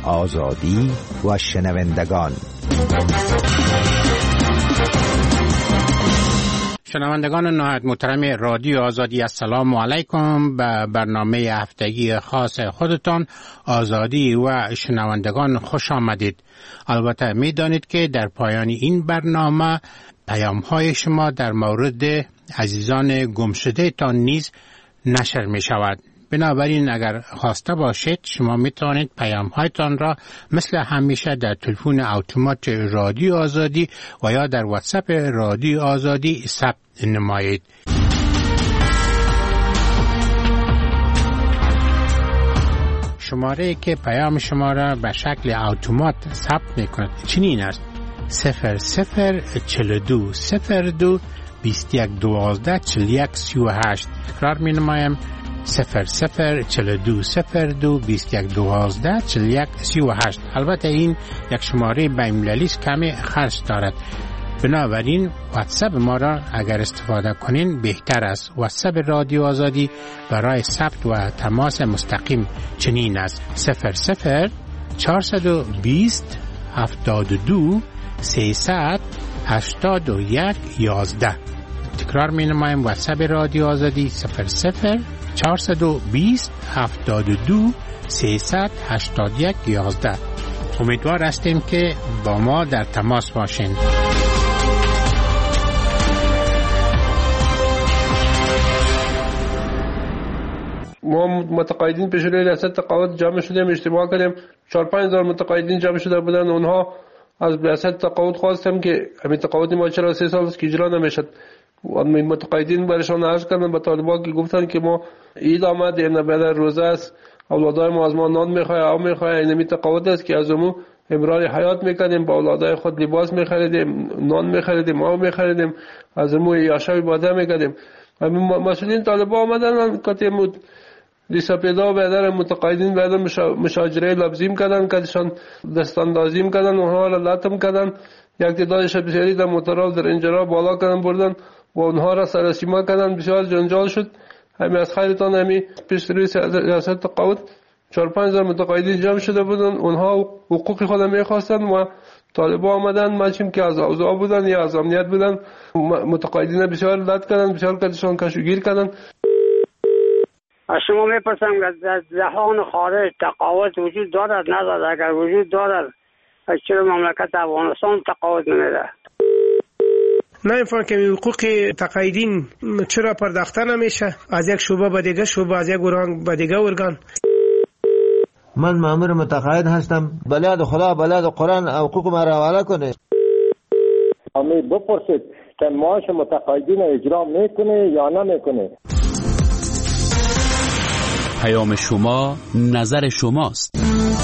آزادی و شنوندگان. شنوندگان نهایت محترم رادیو آزادی، السلام علیکم. به برنامه هفتگی خاص خودتان آزادی و شنوندگان خوش آمدید. البته می دانید که در پایان این برنامه پیام های شما در مورد عزیزان گمشده تان نیز نشر می شود. بنابراین اگر خواسته باشید شما می توانید پیام هایتان را مثل همیشه در تلفن اتومات رادیو آزادی و یا در واتساپ رادیو آزادی ثبت نمایید. شماره که پیام شما را به شکل اتومات ثبت می کند چنین است: 0042 02 21 12 41 38. تکرار می نمایم: 0042 02 21 12 41 38. البته این یک شماره بین‌المللی است، کمی خرج دارد. بنابراین واتساپ ما را اگر استفاده کنین بهتر است. واتساپ رادیو آزادی برای ثبت و تماس مستقیم چنین است: 00 420 72 300 81 11. تکرار می نمایم: واتساپ رادیو آزادی 00 420 72 300 81 11. امیدوار هستیم که با ما در تماس باشین. ما متقاعدین پیش روی ریاست تقاعد جمع شدیم، اجتماع کردیم. 4-5 هزار متقاعدین جمع شده بودن. اونها از ریاست تقاعد خواستم که همین تقاعد ما چرا 3 سال است که اجرا نمیشد. متقاعدین برشان عرض کردن به طالبان که گفتن که ما عید آمد، این بعد روزه است، اولادای ما از ما نان میخواه، آب میخواه. این تقاعد است که از امو امرار حیات میکنیم، با اولادای خود لباس میخریدیم، نان میخریدیم، آب میخریدیم، از امو یاشای باده میکردیم. مسئولین طالبان آمدن که دیسا پیدا بیادر متقاعدین بیادر مشاجره لفظیم کردن، کدشان دستاندازیم کردن، اونها را لطم کردن. یک تعدادش بسیاری در موترها در اینجا بالا کردن بردن و اونها را سرسیما کردن. بسیار جنجال شد. همین از خیرتان همین پیش روی ریاست تقاعد 4-5 هزار متقاعدین جمع شده بودن. اونها حقوق خود میخواستن و طالبان آمدن، ماشین که از اوضاع بودن یا از امنیت بودن، متقاعدین بسیار لط کردن، بسیار کدشان کشوگیر کردن. از شما میپرسم که در جهان خارج تقاعد وجود دارد ندارد؟ اگر وجود دارد چرا مملکت افغانستان تقاعد نمیده؟ نمیفهم که حقوق تقاعدین چرا پرداخته نمیشه از یک شعبه به دیگه شعبه، از یک ارگان به دیگه ارگان. من مأمور متقاعد هستم، بلاد خدا بلاد قرآن حقوق ما را حواله کنه. امی بپرسید که معاش متقاعدین اجرا میکنه یا نمیکنه. پیام شما نظر شماست.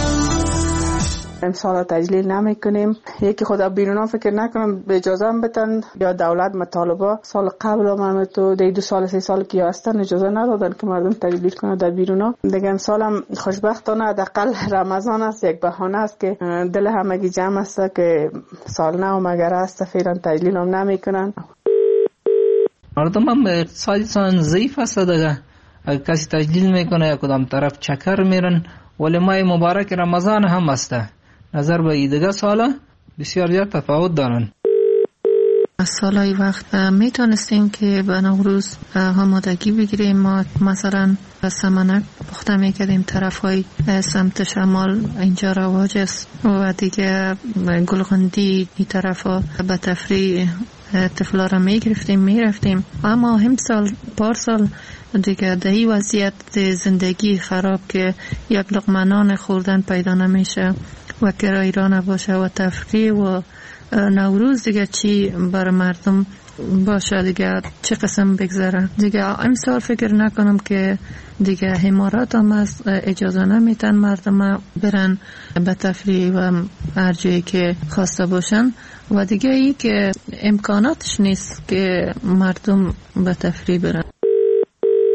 امسال تجلیل نمی کنیم. یکی خدا بیرونا فکر نکنم به اجازه هم بتن یا دولت مطالبه سال قبل هم تو 2 سال 3 سال که هستن اجازه ندادن که مردم تجلیل کنه در بیرونا. دیگه امسال هم خوشبختانه حداقل رمضان است، یک بهانه است که دل همگی جمع است که سال نو مگر است فعلا تجلیل هم نمی کنن. مردم هم اقتصادشان ضعیف است دیگه. اگر کسی تجلیل میکنه یا کدام طرف چکر میرن. ولی ماه مبارک رمضان هم است. نظر به دیگه سالا بسیار زیاد تفاوت دارن. سالای وقت میتونستیم که به نوروز آمادگی بگیریم. ما مثلا سمنک پخته میکردیم، طرفای سمت شمال اینجا رواج است و دیگه گلغندی این طرفا به تفریح طفلا را میگرفتیم میرفتیم. اما هم سال پارسال دیگه دهی وضعیت زندگی خراب که یک لقمه نان خوردن پیدا نمیشه و کرایه را نباشه و تفریح و نوروز دیگه چی بر مردم باشه دیگه چه قسم بگذره دیگه. امسال فکر نکنم که دیگه حمارات هم از اجازه نمیتن مردم برن به تفریح و هر جایی که خواسته باشن و دیگه ای که امکاناتش نیست که مردم به تفریح برن.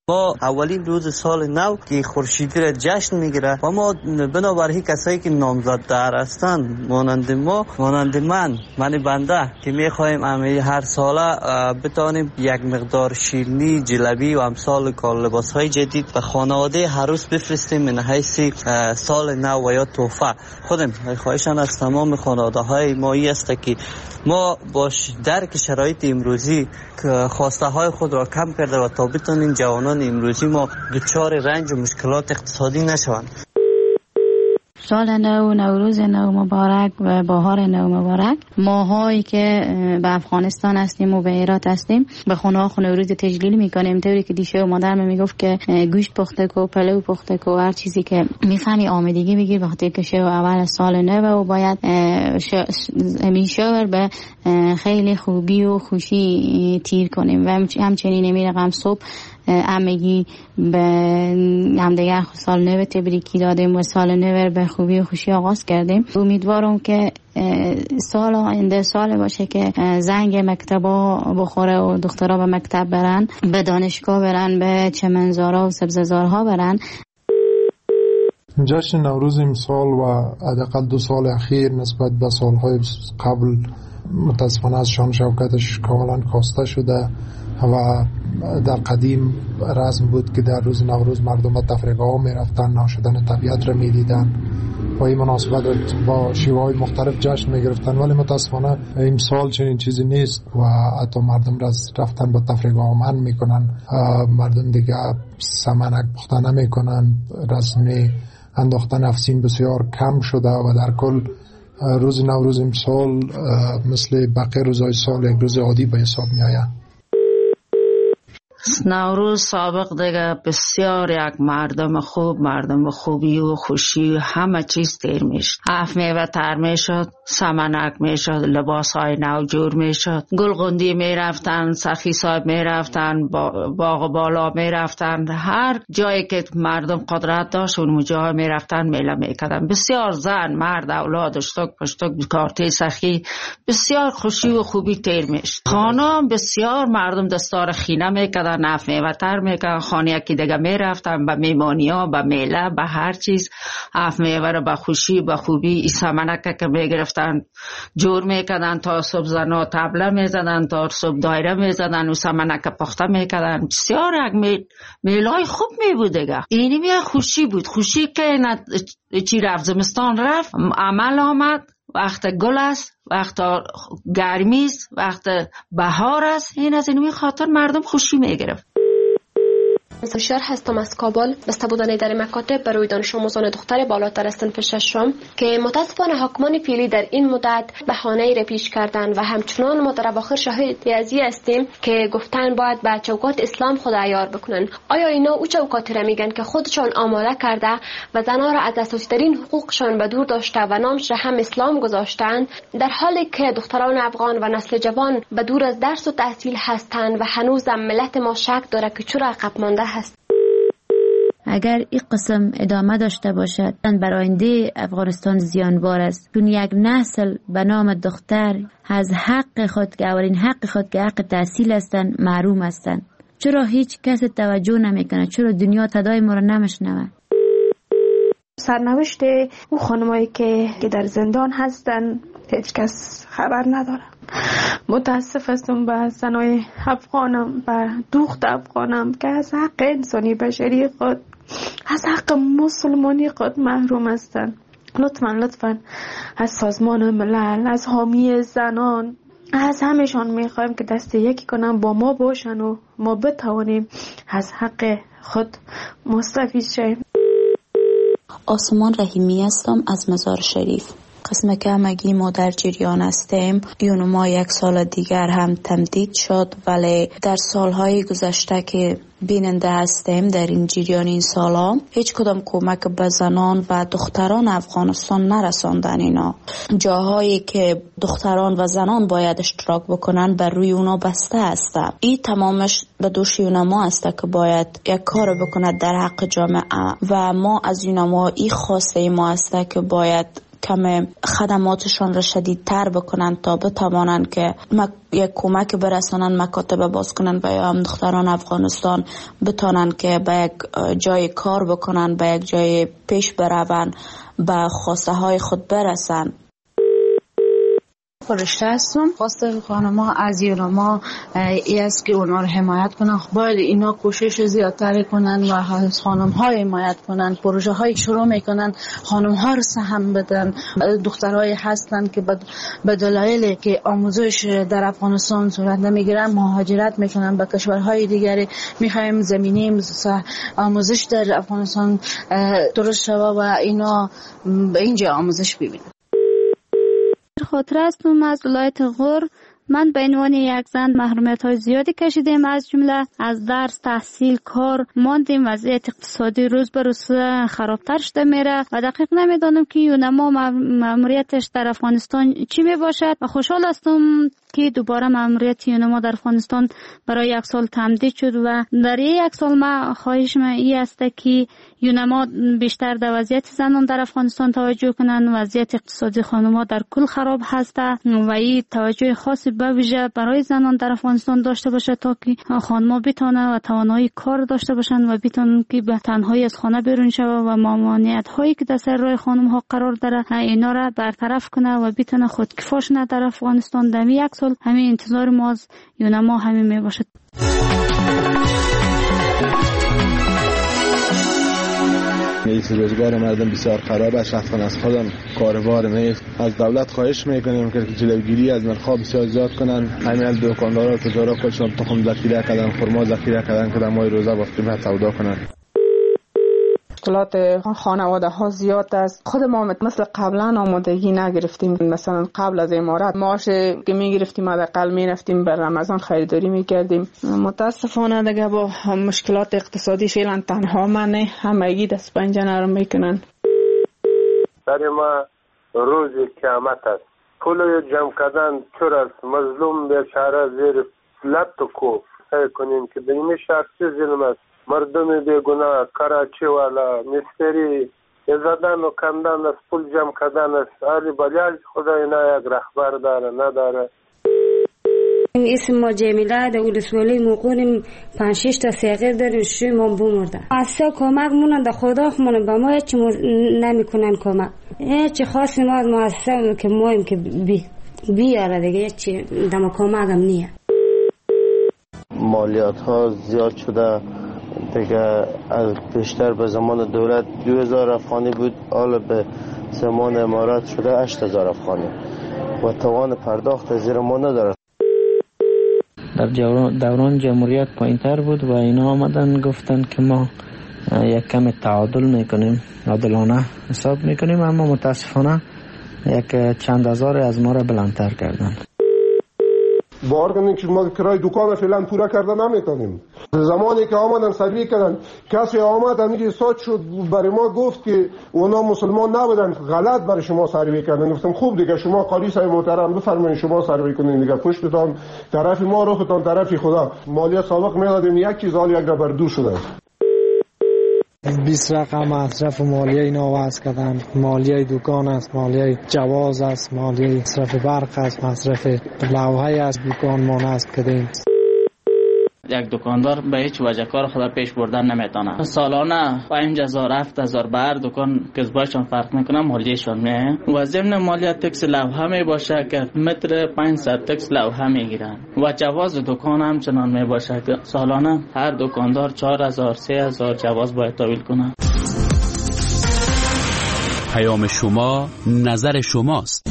ما اولین روز سال نو که خورشیدی را جشن میگیره و ما بنابراین کسایی که نامزدتر هستند مانند ما، مانند من بنده که میخوایم هر ساله بتانیم یک مقدار شیرینی، جلبی و امثال لباسهای جدید به خانواده هر روز بفرستیم من حیث سال نو و یا تحفه. خودم خواهشان از تمام خانواده های ما است که ما باش درک شرایط امروزی خواسته های خود را کم کرده و تا بتونیم جوانان امروزی ما دچار رنج و مشکلات اقتصادی نشوند. سال نو، نوروز نو مبارک و بهار نو مبارک. ماهایی که به افغانستان هستیم و به هرات هستیم به خونه نوروز تجلیل میکنیم، طوری که دیشه و مادرم میگفت که گوشت پخته کو، پلو پخته کو، هر چیزی که میخوانی آمادگی بگیر وقتی که شو اول سال نو و باید همیشه به خیلی خوبی و خوشی تیر کنیم. و همچنین میرقم صبح همگی به همدیگر سال نو تبریکی دادیم و سال نو به خوبی و خوشی آغاز کردیم. امیدوارم که سال آینده سال باشه که زنگ مکتبا بخوره و دخترها به مکتب برن، به دانشگاه برن، به چمنزارها و سبززارها برن. جشن نوروز امسال و حداقل 2 سال اخیر نسبت به سالهای قبل متاسفانه از شان شوکتش کاملا کاسته شده و در قدیم رسم بود که در روز نوروز مردم به تفریحگاه می رفتن، ناشدن طبیعت را می دیدن و این مناسبت با شیوه های مختلف جشن می گرفتن. ولی متاسفانه امسال چنین چیزی نیست و حتی مردم رفتن به تفریحگاه منع می کنن. مردم دیگه سمنک پخته نمی کنن، رسم انداختن افسین بسیار کم شده و در کل روز نوروز امسال مثل بقیه روزهای سال یک روز عادی به حساب می آید. نوروز سابق دیگه بسیار یک مردم خوب، مردم خوبی و خوشی همه چیز تیر میشد. هفت میوه تر میشد، سمنک میشد، لباس های نو جور میشد، گلغندی میرفتن، سخی صاحب میرفتن، باغ بالا میرفتن، هر جایی که مردم قدرت داشت اون جای میرفتن میله میکردن. بسیار زن، مرد، اولاد، اشتک پشتک، کارتی سخی، بسیار خوشی و خوبی تیر میشد. خانم بسیار مردم دستار خینه میکردن، نف میوتر میکردن، خانه یکی دیگه میرفتن به میمانی ها، به میله، به هر چیز. هفت میوه رو به خوشی به خوبی ای سمنکه که میگرفتن جور میکردن تا صبح زنا تبله میزدن، تا صبح دایره میزدن و سمنکه پخته میکردن. بسیار یک میلای خوب میبود دیگه. اینی می خوشی بود، خوشی که چی رفت زمستان رفت، عمل آمد، وقت گل است، وقت گرمی است، وقت بهار است. این از اینمی خاطر مردم خوشی میگرفت. هوشیار هستم از کابل. بسته بودن در مکاتب برای دانش آموزان دختر بالاتر از صنف ششم که متاسفانه حاکمان فعلی در این مدت بهانه‌ای را پیش کردن و همچنان ما در اواخر شاهد ازی هستیم که گفتن باید به چوکات اسلام خود عیار بکنن. آیا اینا او چوکاتی را میگن که خودشان آماده کرده و زنها را از اساسی‌ترین حقوقشان به دور داشته و نامش را هم اسلام گذاشتن، در حالی که دختران افغان و نسل جوان به دور از درس و تحصیل هستند و هنوز ملت ما شک داره که چرا عقب مانده هست. اگر این قسم ادامه داشته باشد برای آینده افغانستان زیانبار است، چون یک نسل به نام دختر از حق خود که اولین حق خود که حق تحصیل هستند محروم هستند. چرا هیچ کس توجه نمیکنه؟ چرا دنیا صدای ما را نمیشنوه؟ سرنوشت اون خانمایی که در زندان هستن هیچ کس خبر نداره. متاسف هستم به زنای افغانم، به دختر افغانم که از حق انسانی بشری خود، از حق مسلمانی خود محروم هستند. لطفاً از سازمان ملل، از حامی زنان، از همشان میخوایم که دست یکی کنن با ما باشن و ما بتوانیم از حق خود مستفید شیم. آسمان رحیمی هستم از مزار شریف. قسم که همگی ما در جریان هستیم. یونو ما 1 سال دیگر هم تمدید شد، ولی در سالهای گذشته که بیننده هستیم در این جریان این سالا هیچ کدام کمک به زنان و دختران افغانستان نرساندن. اینا جاهایی که دختران و زنان باید اشتراک بکنن بر روی اونا بسته هسته. این تمامش به دوش یونما هسته که باید یک کار بکند در حق جامعه و ما از یونما این خواسته ما هسته که باید کم خدماتشان را شدیدتر بکنن تا بتوانند که یک کمک برسانن، مکاتب باز کنن و هم دختران افغانستان بتانن که به یک جای کار بکنن، به یک جای پیش برون، به خواسته های خود برسن. فرشته هستم. خواسته خانم‌ها از یونما ای است که اونا رو حمایت کنن. باید اینا کوشش زیادتر کنن و از خانم‌ها حمایت کنن. پروژه های شروع میکنن، خانم‌ها رو سهم بدن. دخترای هستن که به دلایلی که آموزش در افغانستان صورت نمیگیرن مهاجرت میکنن به کشورهای دیگری. میخوایم زمینه آموزش در افغانستان درست شود و اینا به اینجا آموزش ببینن. خاطر هستم از ولایت غور. من به عنوان یک زن محرومیت های زیادی کشیدیم، از جمله از درس، تحصیل، کار ماندیم. وضعیت اقتصادی روز به روز خرابتر شده میره و دقیق نمیدانم که یونما ماموریتش در افغانستان چی می باشد و خوشحال هستم که دوباره ماموریت یونما در افغانستان برای 1 سال تمدید شد و در 1 سال ما خواهش من این است که یونما بیشتر در وضعیت زنان در افغانستان توجه کنند. وضعیت اقتصادی خانم‌ها در کل خراب هست و این توجه خاصی به ویژه برای زنان در افغانستان داشته باشه تا که خانم‌ها بتونن و توانایی کار داشته باشن و بتونن که به تنهایی از خانه بیرون شوند و ممانعت‌هایی که در سر راه خانم‌ها قرار داره اینا را برطرف کنه و بتونه خودکفا شن در افغانستان. در 1 سال همین انتظار ما از یونما همین می باشد. روزگار مردم بسیار خراب است. شخصا از خودم کاروبار نیست. از دولت خواهش میکنیم که جلوگیری از نرخ‌ها بسیار زیاد کنن. همین دکاندارا تجارت خودشون تخم ذخیره کردن، خرما ذخیره کردن که در ماه روزه با قیمت سودا کنن. مشکلات خانواده ها زیاد است. خود ما مثل قبلا آمادگی نگرفتیم. مثلا قبل از امارات معاش که میگرفتیم حداقل میرفتیم بر رمضان خریداری میکردیم. متاسفانه دیگه با مشکلات اقتصادی فعلا تنها من همگی دست پنجه نرم میکنن. در ما روز قیامت است. پول جمع کردن چور است. مظلوم بیچاره زیر لط و کوف کنیم که به این شخص ظلم است. مردم بیگناه، کراچی والا، مستری زدن و کندن است، پول جمع کردن است. علی بلیاج خدا اینا یک رهبر داره نداره. اسم ما جمیله در ولسوالی موقعیم 5-6 تا صغیر داریم. شوی ما بمرده اصلا کمک مونن در خدا خمونن به ما هیچ نمیکنن کمک. هیچ خاصی ما از مؤسسه که مایم که بیاره دیگه هیچ دم کمک هم نیه. مالیات ها زیاد شده دیگه. از بیشتر به زمان دولت 2000 افغانی بود، حالا به زمان امارات شده 8000 افغانی و توان پرداخت زیر ما نداره. در دوران جمهوریت پایین‌تر بود و اینا آمدن گفتن که ما یک کم تعادل میکنیم، عادلانه حساب میکنیم، اما متاسفانه یک چند هزار از ما را بلندتر کردن. باور کنید که ما کرای دکان فعلا پورا کرده نمیتونیم. زمانی که آمدن سروی کردن کسی آمد همینجا استاد شد برای ما گفت که اونا مسلمان نبودن، غلط برای شما سروی کردن. گفتم خوب دیگه شما قاضی صاحب محترم بفرمایید شما سروی کنین دیگه، پشتتان طرف ما روختان طرف خدا. مالیات سابق میدادیم یک چیز حال یک بر دو شده. 20 رقم مصرف مالیه اینا وضع کردن. مالیه دکان است، مالیه جواز است، مالیه مصرف برق است، مصرف لوحه از دکان ما است کردیم. یک دکاندار به هیچ وجه کار خود پیش بردن نمیتونه. سالانه 5000 7000 به هر دکان کسبایشان فرق میکنه، مالیهشان میه و ضمن مالیه تکس لوحه می باشه که متر 500 تکس لوحه میگیرن و جواز دکان همچنان می باشه که سالانه هر دکاندار 4000 3000 جواز باید تحویل کنه. پیام شما نظر شماست.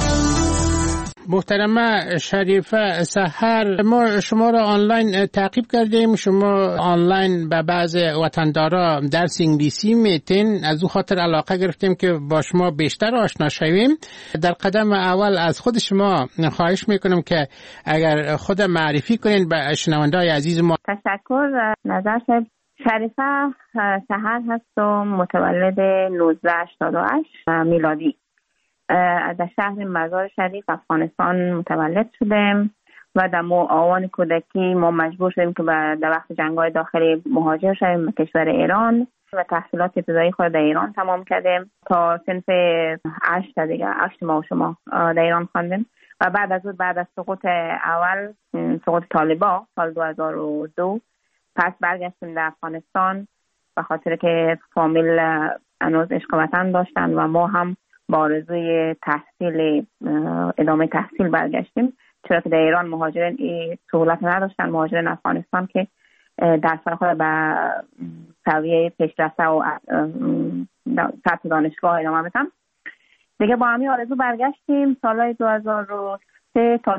محترمه شریفه سحر، ما شما را آنلاین تعقیب کردیم. شما آنلاین به بعض وطندارا درس انگلیسی میتین، از او خاطر علاقه گرفتیم که با شما بیشتر آشنا شویم. در قدم اول از خود شما خواهش میکنم که اگر خود معرفی کنین به شنونده‌های عزیز ما. تشکر. نظر شریفه سحر هستم، متولد 1988 میلادی. در شهر مزار شریف افغانستان متولد شدم و در آوان کودکی ما مجبور شدیم که در وقت جنگ‌های داخلی مهاجر شدیم به کشور ایران و تحصیلات ابتدایی خود در ایران تمام کردیم تا صنف 8 ماه شما در ایران خواندیم و بعد از سقوط اول سقوط طالبان سال 2002 پس برگشتیم در افغانستان به خاطر که فامیل هنوز عشق وطن داشتن و ما هم با آرزوی ادامه تحصیل برگشتیم، چرا که در ایران مهاجرین این سهولت نداشتن. مهاجرین افغانستان که درس خود به سویه پیشرفته و سطح دانشگاه ادامه بدن. دیگه با همین آرزو برگشتیم. سالهای 2003 تا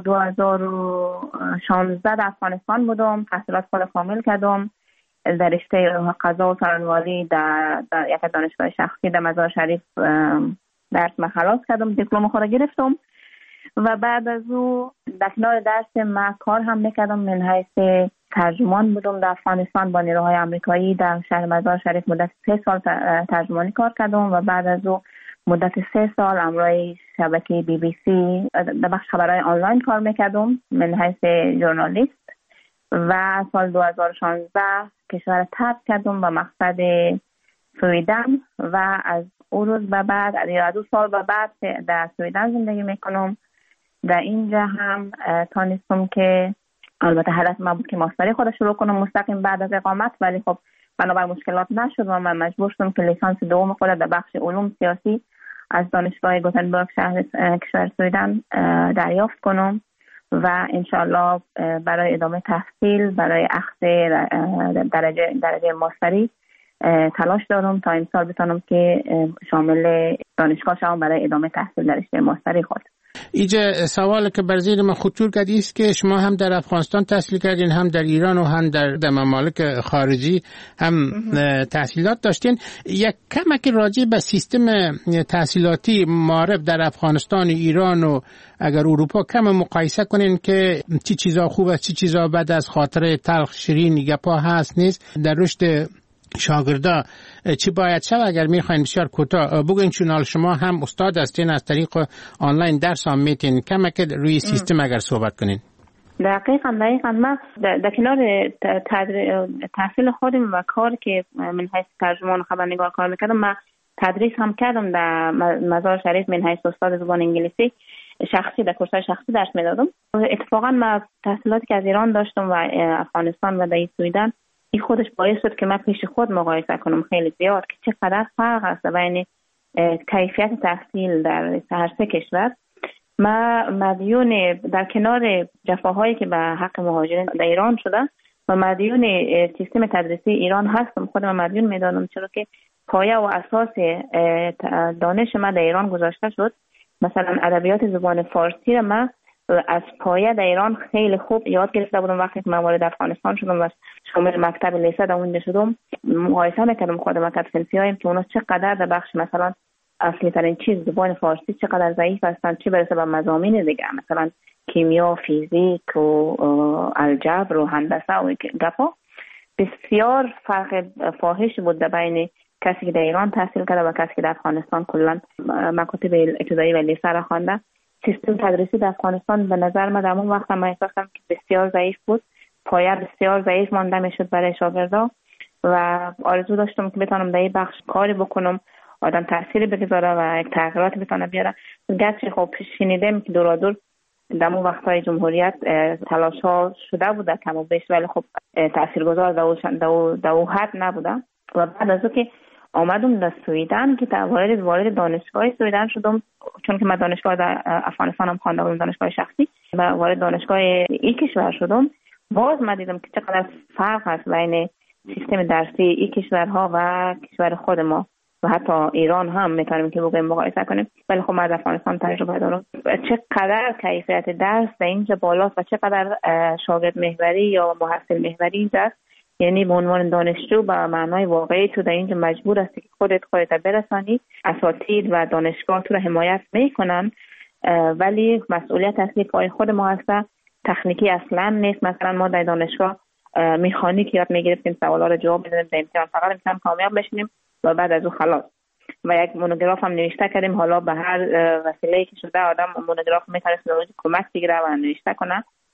2016 در افغانستان بودم، تحصیلات خود کامل کردم در رشته قضا و سرانوالی در یک دانشگاه شخصی در مزار شریف درس خلاص کردم، دیپلم خود گرفتم و بعد از او در کنار درس ما کار هم میکردم. من حیث ترجمان بودم در افغانستان با نیروهای آمریکایی در شهر مزار شریف مدت 3 سال ترجمانی کار کردم و بعد از او مدت 3 سال امروی شبکه BBC در بخش خبرهای آنلاین کار میکردم من حیث ژورنالیست و سال 2016 کشور ترک کردم به مقصد سویدن و از اون روز به بعد از 2 سال به بعد در سویدن زندگی میکنم. در اینجا هم تانستم که البته هدف من بود که ماستری خود شروع کنم مستقیم بعد از اقامت، ولی خب بنابر مشکلات نشد و من مجبور شدم که لیسانس دوم خود در بخش علوم سیاسی از دانشگاه گوتنبرگ شهر کشور سویدن دریافت کنم و انشالله برای ادامه تحصیل برای اخذ درجه ماستری تلاش دارم تا امسال بتونم که شامل دانشگاه شوم برای ادامه تحصیل در رشته ماستری خود. اینجا سوال که بر ذهن من خطور کرد است که شما هم در افغانستان تحصیل کردین، هم در ایران و هم در ممالک خارجی هم تحصیلات داشتین. یک کمک راجع به سیستم تحصیلاتی معارف در افغانستان، ایران و اگر اروپا کم مقایسه کنین که چی چیزا خوب است چی چیزا بد است، خاطره تلخ شیرین گپا هست نیست در رشد شاگردا چی باید شد؟ اگر میخواین بسیار کوتاه بگوین، چون شما هم استاد هستین از طریق آنلاین درس هم میتین، کمک روی سیستم اگر صحبت کنین. دقیقاً من در کنار تحصیل خودم و کار که من حیث ترجمان و خبرنگار کار میکردم، من تدریس هم کردم در مزار شریف من حیث استاد زبان انگلیسی شخصی در کورس‌های شخصی درس میدادم. اتفاقاً من تحصیلاتی که از ایران داشتم و افغانستان و در سویدن این خودش باعث شد که من پیش خود مقایسه کنم خیلی زیاد که چقدر فرق است بین کیفیت تحصیل در هر سه کشور. ما مدیون در کنار جفاهایی که به حق مهاجرین در ایران شده و مدیون سیستم تدریسی ایران هستم، خودم مدیون میدانم، چرا که پایه و اساس دانش من در ایران گذاشته شد. مثلا ادبیات زبان فارسی را من از پایه در ایران خیلی خوب یاد گرفته بودم. وقتی که من وارد افغانستان شدم و شامل مکتب لیسه در اونجا شدم، مقایسه میکردم خود مکتب صنفی هایم که اونا چقدر در بخش مثلا اصلی ترین چیز زبان فارسی چقدر ضعیف هستن، چه برسه به مضامین دیگه مثلا کیمیا، فیزیک و الجبر و هندسه و گپا. بسیار فرق فاحش بود بین کسی که در ایران تحصیل کرده و کسی که در افغانستان کلا مکاتب ابتدایی و لیسه را خوانده. سیستم تدریسی در افغانستان به نظر من در اون وقت من احساس کردم که بسیار ضعیف بود، پایه بسیار ضعیف مانده میشد برای شاگردا و آرزو داشتم که بتونم در این بخش کاری بکنم، آدم تأثیری بگذاره و یک تغییرات بتونه بیاره. گرچه خب شنیدم که دورادور در اون وقت‌های جمهوریت تلاش ها شده بوده کم و بیش، ولی خب تاثیرگذار در او حد نبوده. و بعد از اون که آمدم در سویدن که وارد دانشگاه سویدن شدم، چون که من دانشگاه در افغانستان هم خوانده بودم، دانشگاه شخصی، و وارد دانشگاه این کشور شدم، باز من دیدم که چقدر فرق هست بین سیستم درسی این کشورها و کشور خود ما و حتی ایران هم میتونیم که بگویم مقایسه کنیم. ولی خب من از افغانستان تجربه دارم چقدر کیفیت درس در اینجا بالاست و چقدر شاگرد محوری یا محصل محوری اینجا است. یعنی به عنوان دانشجو به معنای واقعی تو در اینجا مجبور هستی که خودت برسانی، اساتید و دانشگاه تو رو حمایت میکنن، ولی مسئولیت اصلی پای خود ما هست. تکنیکی اصلا نیست. مثلا ما در دانشگاه مکانیک یاد میگرفتیم، سوالا رو جواب بدیم، در امتحان فقط امتحان کامیاب بشیم و بعد از اون خلاص. و یک مونوگراف هم نوشته کردیم، حالا به هر وسیله‌ای که شده آدم مونوگراف میتونه کمک بگیره و نوشته کنه.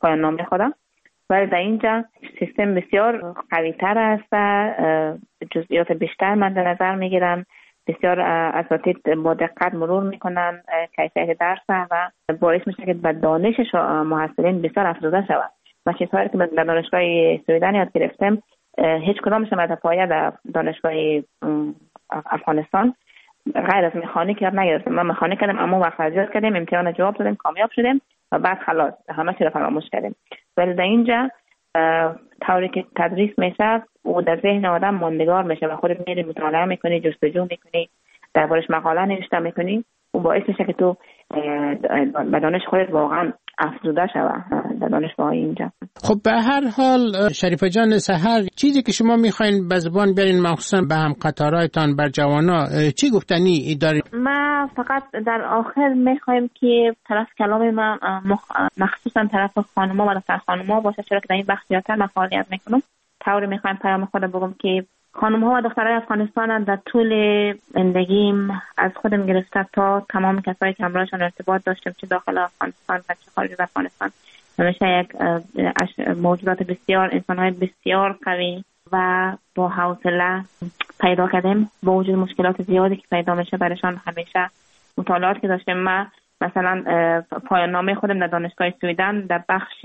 پایان نامه خودم. ولی در اینجا سیستم بسیار قوی تر است، جزئیات بیشتر من در نظر میگیرن، بسیار اساتید با دقت مرور میکنن کیفیت درس و باعث میشه که به دانش محصلین بسیار افزوده شود. و چیزهایی که در دانشگاه سویدن یاد گرفتم هیچ کدامش مد پایه در دانشگاه افغانستان غیر از مکانیک یاد نگرفتم. من مکانیک کردم اما وقت یاد کردیم، امتحان جواب دادیم، کامیاب شدیم و بعد خلاص همه چی رو فراموش کردیم. ولی در اینجا طوری که تدریس میشه و در ذهن آدم ماندگار میشه و خودت میری مطالعه میکنی، جستجو میکنی، دربارش مقاله نوشته میکنی و باعث میشه که تو به دانش خودت واقعا افزوده شود در دانشگاه اینجا. خب به هر حال شریفه جان سحر، چیزی که شما میخواین به زبان بیارین مخصوصا به هم قطارایتان بر جوانا چی گفتنی دارید؟ ما فقط در آخر میخوایم که طرف کلام ما مخصوصا طرف خانوما و دختر خانوما باشه، چرا که در این بخش زیادتر من فعالیت میکنم. طوری میخوایم پیام خود بگم که خانم‌ها و دخترای افغانستان در طول زندگیم از خودم گرفته تا تمام کسایی که همراهشان ارتباط داشتم چه داخل افغانستان و چه خارج از افغانستان همیشه یک موجودات بسیار، انسان‌های بسیار قوی و با حوصله پیدا کردیم. با وجود مشکلات زیادی که پیدا میشه برایشان همیشه مطالعات که داشتم، من مثلا پایان نامه خودم در دانشگاه سویدن در بخش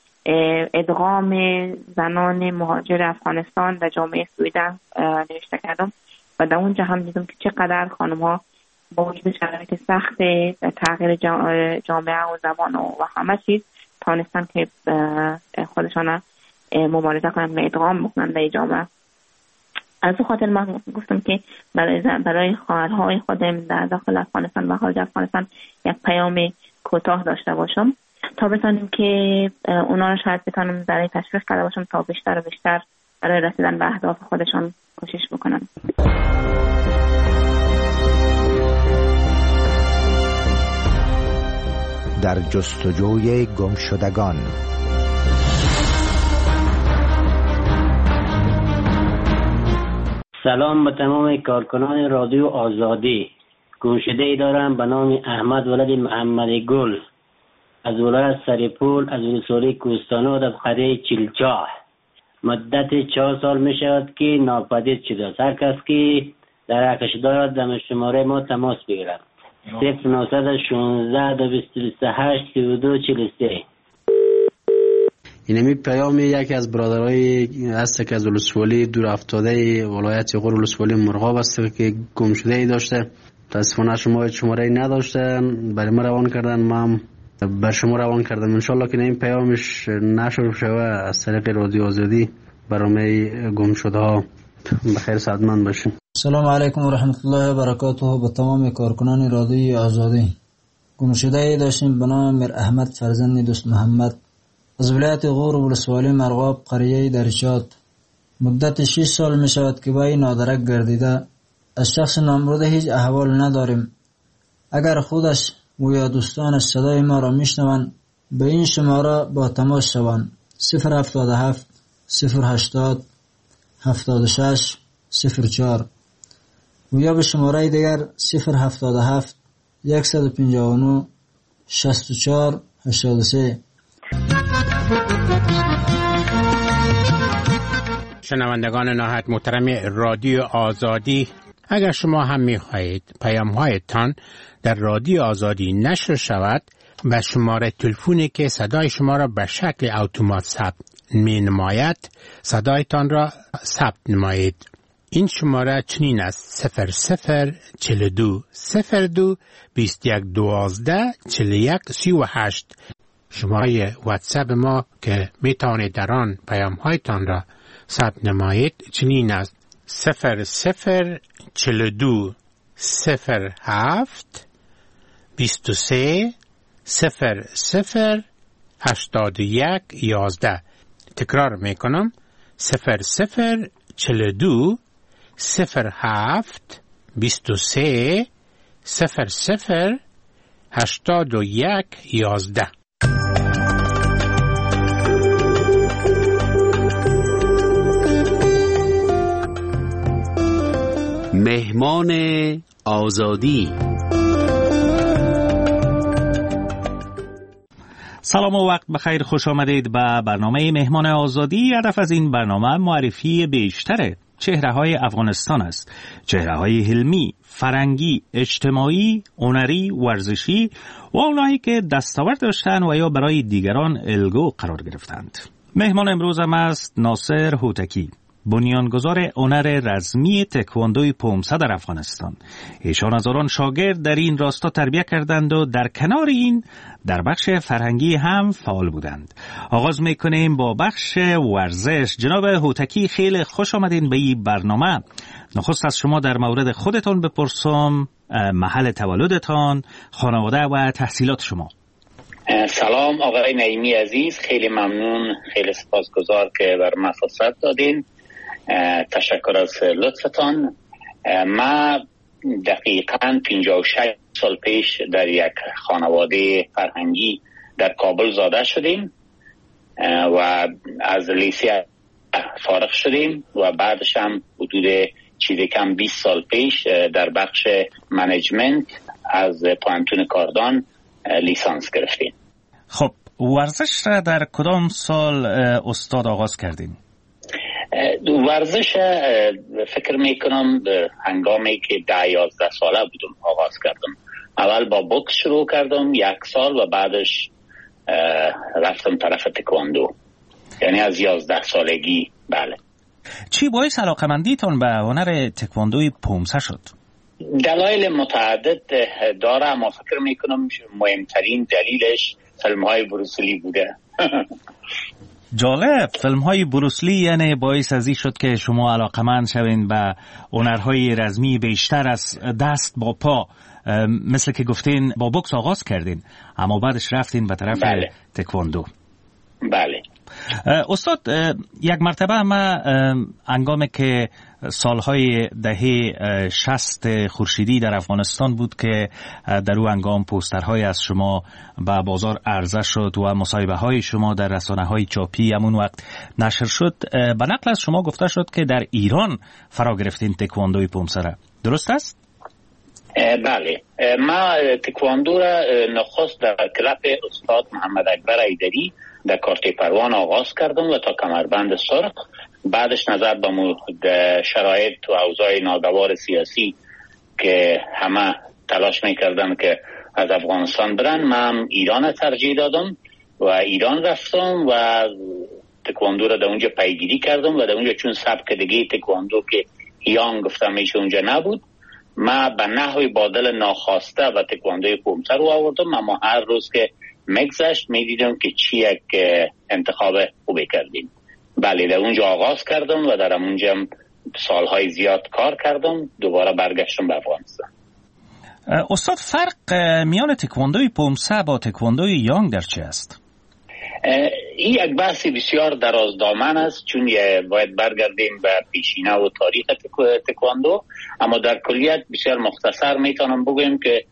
ادغام زنان مهاجر افغانستان در جامعه سویدن نوشته کردم و در اونجا هم دیدم که چقدر خانم‌ها با وجود شرایط سخت تغییر جامعه و زبان و همه چیز تانستن که خودشان مبارزه کنند و ادغام بکنند در جامعه. از اون خاطر من گفتم که برای خواهرهای خودم در داخل افغانستان و خارج افغانستان یک پیام کوتاه داشته باشم تا بتونیم که اونا رو شاید بتونم برای تشویق کرده باشم تا بیشتر و بیشتر برای رسیدن به اهداف خودشان کوشش بکنن. در جستجوی گمشدگان. سلام به تمام کارکنان رادیو آزادی. گمشده ای دارم به نام احمد ولد محمد گل از ولایت سریپول از ولسوالی کوهستانات از قریه چیلچاه. مدت 4 سال می شود که ناپدید شده است. هر کس که در حقش دارد در شماره ما تماس بگیرد. 0916 228 3243. اینمی پیام یکی از برادرای است که از ولسوالی دور افتاده ولایت غور ولسوالی مرغاب است که گم شده ای داشته. متاسفانه شماره نداشته، برای ما روان کردن، ما بر شما روان کردم. انشالله که این پیامش نشر شوه از طریق رادیو آزادی برای گم شده ها بخیر سعادتمند باشین. سلام علیکم و رحمت الله و برکاته به تمام کارکنان رادیو آزادی. گم شده ای داشتیم به نام میر احمد فرزند دوست محمد از ولایت غور ولسوالی مرغاب قریه درچات. مدت 6 سال می شود که با این نادرک گردیده. از شخص نامبرده هیچ احوال نداریم. اگر خودش و یا دوستانش صدای ما را میشنوند به این شماره با تماس شوند. 077 080 76 04 و یا به شماره دیگر 077 159 64 83. شنوندگان نهایت محترم رادیو آزادی، اگر شما هم می‌خواهید پیام‌هایتان در رادیو آزادی نشر شود، به شماره تلفنی که صدای شما را به شکل اتومات ثبت می‌نماید صدایتان را ثبت نمایید. این شماره چنین است: 0042 02 21 12 41 38. شماره واتساپ ما که میتوانید در آن پیام‌هایتان را ثبت نمایید چنین است: 0042 07 23 00 81 11. تکرار میکنم: 0042 07 23 00 81 11. مهمان آزادی. سلام و وقت بخیر، خوش آمدید به برنامه مهمان آزادی. هدف از این برنامه معرفی بیشتر چهره‌های افغانستان است. چهره‌های علمی، فرهنگی، اجتماعی، هنری، ورزشی و اونایی که دستاورد داشتن و یا برای دیگران الگو قرار گرفتند. مهمان امروزم است ناصر هوتکی، بنیانگذار هنر رزمی تکواندوی پومسه در افغانستان. ایشان از آن شاگرد در این راستا تربیت کردند و در کنار این در بخش فرهنگی هم فعال بودند. آغاز میکنیم با بخش ورزش. جناب هوتکی، خیلی خوش آمدین به این برنامه. نخست از شما در مورد خودتان بپرسم، محل تولدتان، خانواده و تحصیلات شما. سلام آقای نعیمی عزیز، خیلی ممنون، خیلی سپاسگزار که بر من فرصت دادین. تشکر از لطفتان. ما دقیقاً 56 سال پیش در یک خانواده فرهنگی در کابل زاده شدیم و از لیسه فارغ شدیم و بعدش هم حدود چیزی کم 20 سال پیش در بخش منیجمنت از پوهنتون کاردان لیسانس گرفتیم. خب ورزش را در کدام سال استاد آغاز کردیم؟ ورزش فکر میکنم هنگامی که 10-11 ساله بودم آغاز کردم. اول با بوکس شروع کردم 1 سال و بعدش رفتم طرف تکواندو، یعنی از 11 سالگی. بله. چی باعث علاقمندیتون به هنر تکواندوی پومسه شد؟ دلایل متعدد داره، اما فکر میکنم مهمترین دلیلش فیلم های بروسلی بوده. جالب، فیلم های بروسلی یعنی باعث ازی شد که شما علاقمند شوین به هنرهای رزمی بیشتر از دست با پا، مثل که گفتین با بوکس آغاز کردین اما بعدش رفتین به طرف تکواندو. بله. استاد، یک مرتبه ما هنگامی که سالهای دهه 60 خورشیدی در افغانستان بود که در اون هنگام پوسترهای از شما به بازار عرضه شد و مصاحبه های شما در رسانه های چاپی همون وقت نشر شد. به نقل از شما گفته شد که در ایران فرا گرفتین تکواندوی پومسه را، درست است؟ بله، ما تکواندو را نخست در کلاب استاد محمد اکبر ایدری در کارت پروان آغاز کردم و تا کمربند سرخ. بعدش نظر به شرایط و اوضاع ناگوار سیاسی که همه تلاش میکردن که از افغانستان برن، من ایران ترجیح دادم و ایران رفتم و تکواندو را در اونجا پیگیری کردم و در اونجا چون سبک دیگه تکواندو که یانگ گفتم میشه اونجا نبود، ما به نحوی بادل ناخواسته و تکواندوی پومسه رو آوردم، اما هر روز که مگذشت میدیدم که چی یک انتخاب خوبی کردیم. بله، در اونجا آغاز کردم و در اونجا سالهای زیاد کار کردم. دوباره برگشتم به افغانستان. استاد، فرق میان تکواندوی پومسه با تکواندوی یانگ در چه است؟ این یک بحث بسیار درازدامن است، چون باید برگردیم به پیشینه و تاریخ تکواندو، اما در کلیت بسیار مختصر میتونم بگویم که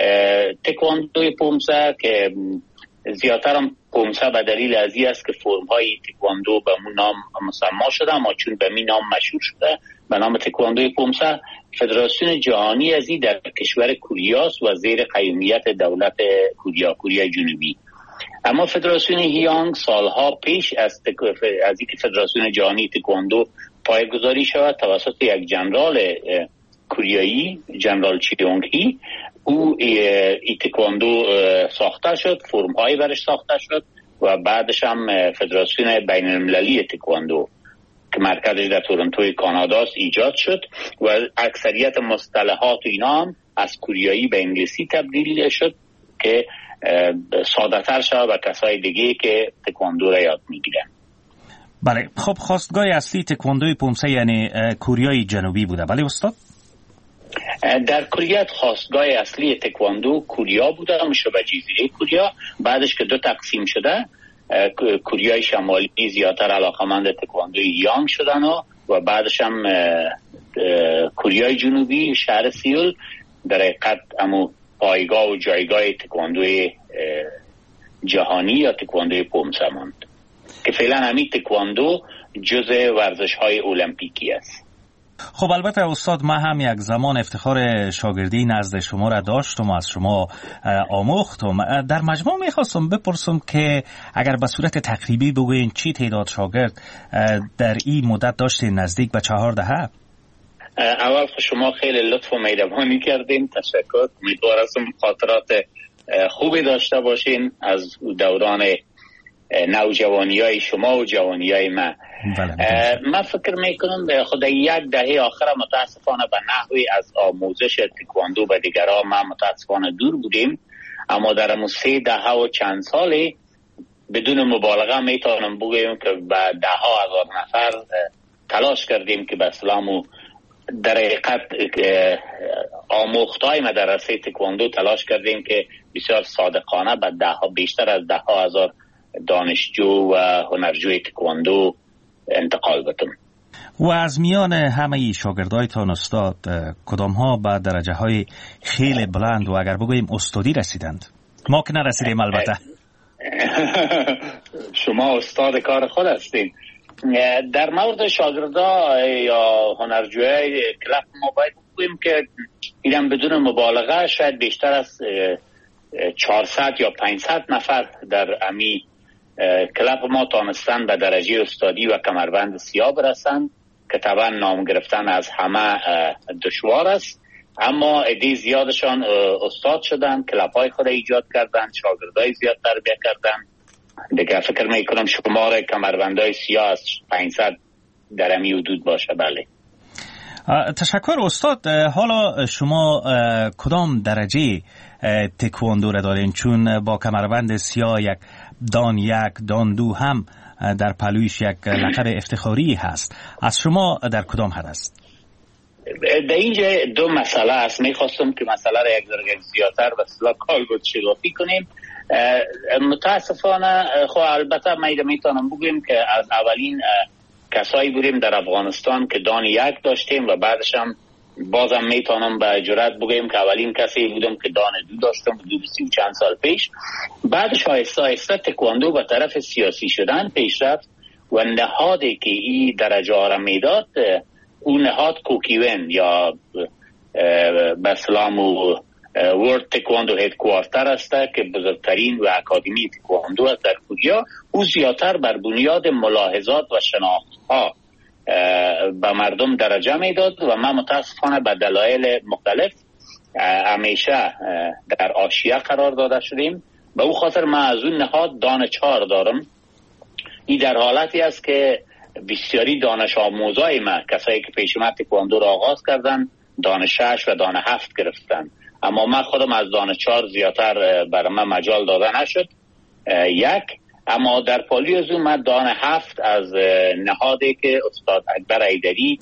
تکواندوی پومسه که زیادتر هم پومسه به دلیل ازی است که فرم های تکواندو به مون نام مسما شده، اما چون به می نام مشهور شده به نام تکواندوی پومسه، فدراسیون جهانی ازی در کشور کوریاست و زیر قیومیت دولت کوریا جنوبی. اما فدراسیون هیانگ سالها پیش از اینکه فدراسیون جهانی تکواندو پایه‌گذاری شود توسط یک جنرال کوریایی، جنرال چیونگ هی، او ای تکواندو ساخته شد، فرم‌هایی برش ساخته شد و بعدش هم فدراسیون بین المللی تکواندو که مرکزش در تورنتوی کاناداست ایجاد شد و اکثریت مصطلحات اینا هم از کوریایی به انگلیسی تبدیل شد که ساده تر شد و کسای دیگه که تکواندو را یاد میگیرن. بله، خب خواستگاه اصلی تکواندوی پومسه یعنی کوریای جنوبی بوده، بله استاد؟ در کلیت خواستگاه اصلی تکواندو کوریا بوده، شبه جزیره کوریا. بعدش که 2 تقسیم شده، کوریای شمالی زیادتر علاقمند تکواندوی یانگ شدن و بعدش هم کوریای جنوبی شهر سیول در حقیقت امو پایگاه و جایگاه تکواندوی جهانی یا تکواندوی پومسه ماند که فعلا همین تکواندو جزء ورزش های المپیکی است. خب البته استاد، من هم یک زمان افتخار شاگردی نزد شما را داشتم و از شما آموختم. در مجموع میخواستم بپرسم که اگر به صورت تقریبی بگوین چی تعداد شاگرد در این مدت داشتین؟ نزدیک به 4 دهه. اول شما خیلی لطف و مهربانی کردین، تشکر. امیدوارم خاطرات خوبی داشته باشین از دوران نوجوانی های شما و جوانی های من. من فکر میکنم خود 1 دهه آخر متاسفانه به نحوی از آموزش تکواندو به دیگرها ما متاسفانه دور بودیم، اما در امون 3 دهه و چند سالی بدون مبالغه میتونم بگویم که به 10,000 نفر تلاش کردیم که به اسلام در حقیقت آموختای مدرسه تکواندو تلاش کردیم که بسیار صادقانه به بیشتر از 10,000 دانشجو و هنرجوی تکواندو انتقال بدم. و از میان همه شاگردایتان استاد، کدام ها به درجه های خیلی بلند و اگر بگوییم استادی رسیدند؟ ما که نرسیدیم البته. شما استاد کار خود هستین. در مورد شاگردا یا هنرجوی کلاب ما باید بگوییم که اینم بدون مبالغه شاید بیشتر از 400 یا 500 نفر در امی کلاب ما تانستن به درجه استادی و کمربند سیاه برسند که طبعا نام گرفتن از همه دشوار است، اما عده زیادشان استاد شدن، کلاب های خود ایجاد کردن، شاگردای زیاد تربیت کردن. دیگه فکر میکنم شمار کمربندهای سیاه از 500 در امی حدود باشه. بله. تشکر استاد. حالا شما کدام درجه تکواندو را دارین؟ چون با کمربند سیاه یک دان 1 دان 2 هم در پلویش یک لقب افتخاری هست. از شما در کدام حد است؟ در اینجا 2 مسئله است. میخواستم که مسئله را یک ذره زیادتر به اصطلاح کالبد شکافی کنیم. متاسفانه خب البته میتونم بگویم که از اولین کسایی بودیم در افغانستان که دان 1 داشتیم و بعدش هم بازم میتونم به جرات بگویم که اولین کسی بودم که دان 2 داشتم حدود 30 و چند سال پیش. بعدش آهسته آهسته تکواندو به طرف سیاسی شدن پیش رفت و نهادی که این درجه ها را میداد اون نهاد کوکیون یا به اسلام و ورلد تکواندو هدکوارتر است که بزرگترین و اکادمی تکواندو است در کوریا. او زیادتر بر بنیاد ملاحظات و شناخت‌ها به مردم درجه میداد و ما متاسفانه به دلایل مختلف همیشه در حاشیه قرار داده شدیم. به او خاطر ما از اون نهاد دان 4 دارم. این در حالتی است که بسیاری دانش آموزای ما، کسایی که پیش من تکواندو را آغاز کردن، دان 6 و دان 7 گرفتن، اما من خودم از دان 4 زیادتر برای من مجال داده نشد. 1 اما در پالی از اون من دان 7 از نهادی که استاد اکبر ایدری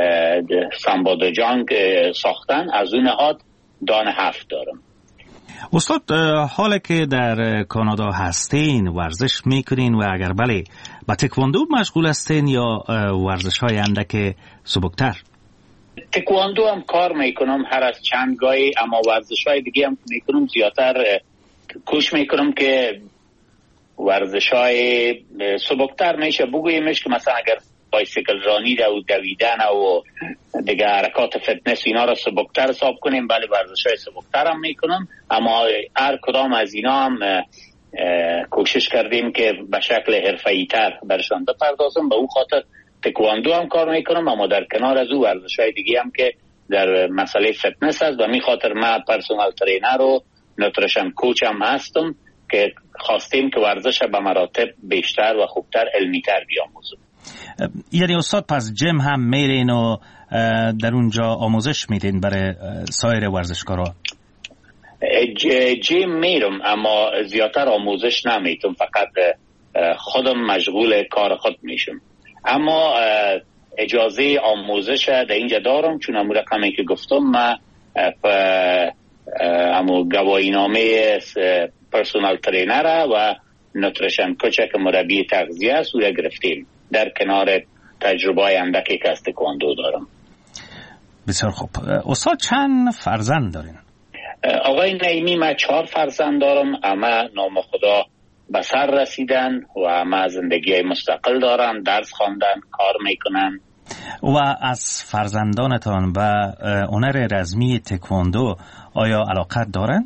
سامبادجانگ ساختن، از اون نهاد دان 7 دارم. استاد، حالا که در کانادا هستین ورزش میکنین و اگر بله با تکواندو مشغول هستین یا ورزش های اندک سبکتر؟ تکواندو هم کار میکنم هر از چند گاهی، اما ورزش های دیگه هم میکنم زیادتر کوشش میکنم که ورزش های سبکتر میشه بگویمش که مثلا اگر بایسیکل رانی و دویدن و دیگه حرکات فتنس اینا را سبکتر حساب کنیم، بله ورزش های سبکتر هم میکنم، اما هر کدام از اینا هم کوشش کردیم که به شکل حرفه‌ای تر برشان بپردازم. به اون خاطر تکواندو هم کار میکنم، اما در کنار از او ورزش های دیگه هم که در مسئله فتنس هست و می خاطر من پرسونال ترینر و نوتریشن کوچ هم هستم که خواستیم که ورزش به مراتب بیشتر و خوبتر علمیتر بیاموزم. یعنی استاد پس جیم هم میرین و در اونجا آموزش میدین برای سایر ورزشکارا؟ جیم میرم اما زیادتر آموزش نمیتونم، فقط خودم مشغول کار خود میشم. اما اجازه آموزش در اینجا دارم، چون امور رقمی که گفتم ما گواهی نامه پرسونال ترینر و نوتریشن کوچ که مربی تغذیه است او را گرفتیم در کنار تجربه اندکی که از تکواندو دارم. بسیار خوب. استاد چند فرزند دارین؟ آقای نعیمی من 4 فرزند دارم، اما نام خدا به سر رسیدن و اما زندگی مستقل دارن، درس خواندن، کار میکنن. و از فرزندانتان و هنر رزمی تکواندو آیا علاقت دارند؟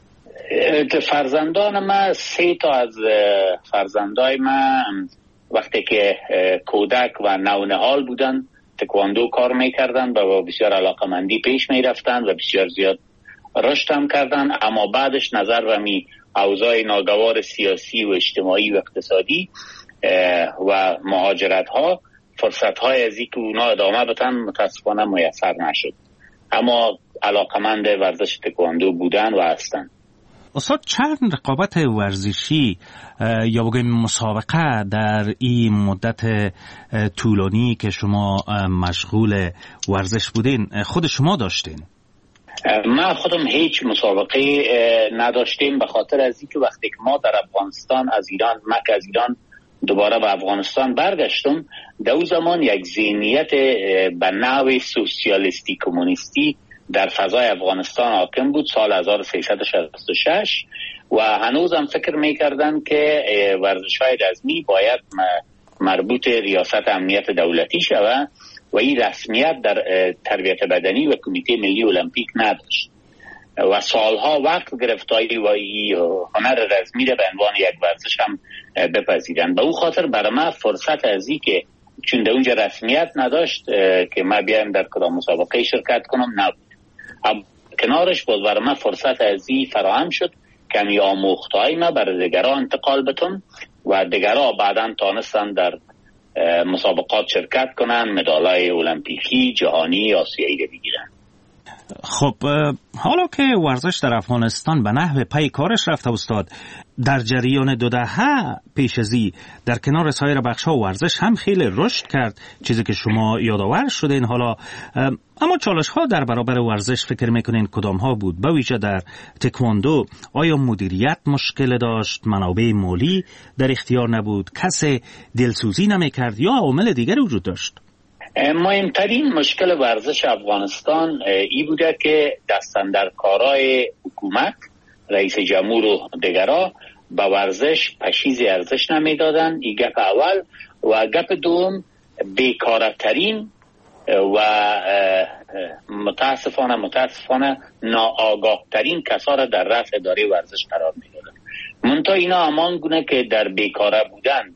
فرزندان ما 3 تا از فرزندای ما وقتی که کودک و نونهال بودن تکواندو کار میکردن و بسیار علاقمندی پیش میرفتن و بسیار زیاد رشد هم کردن، اما بعدش نظر رمی اوضاع ناگوار سیاسی و اجتماعی و اقتصادی و مهاجرت ها فرصت های از اینکه اونا ادامه بدن متاسفانه میسر نشد، اما علاقمند ورزش تکواندو بودن و هستن. استاد چند رقابت ورزشی یا بگویم مسابقه در این مدت طولانی که شما مشغول ورزش بودین خود شما داشتین؟ ما خودم هیچ مسابقه نداشتیم، به خاطر از اینکه وقتی که ما در افغانستان از ایران دوباره به افغانستان برگشتم، در اون زمان یک ذهنیت به نوع سوسیالیستی کمونیستی در فضای افغانستان حاکم بود سال 1366 و هنوزم فکر میکردن که ورزش‌های رزمی باید مربوط ریاست امنیت دولتی شود و این رسمیت در تربیت بدنی و کمیته ملی المپیک نداشت و سالها وقت گرفت تا این هنر رزمی را به عنوان یک ورزش هم بپذیرن. به اون خاطر برای من فرصت از این که چون در اونجا رسمیت نداشت که ما بیایم در کدام مسابقه شرکت کنم نبود. کنارش بود برای من فرصت از این فراهم شد که می آموختهای ما برای دیگران انتقال بتم و دیگران بعدا تانستن در مسابقات شرکت کنن، مدالای المپیکی، جهانی، آسیایی رو بگیرن. خب حالا که ورزش در افغانستان به نحو پی کارش رفته استاد، در جریان 2 دهه پیش ازی در کنار سایر بخش‌ها ورزش هم خیلی رشد کرد، چیزی که شما یادآور شدین. حالا اما چالش‌ها در برابر ورزش فکر می‌کنین کدام ها بود؟ به ویژه در تکواندو آیا مدیریت مشکل داشت، منابع مالی در اختیار نبود، کسی دلسوزی نمی‌کرد یا عوامل دیگری وجود داشت؟ مهمترین مشکل ورزش افغانستان این بوده که دستاندرکارای حکومت، رئیس جمهور و دیگران به ورزش پشیز ارزش نمیدادن. این گپ اول. و گپ دوم، بیکارترین و متاسفانه ناآگاهترین کسا را در رأس اداره ورزش قرار میدادن. منتها اینا همان گونه که در بیکاره بودن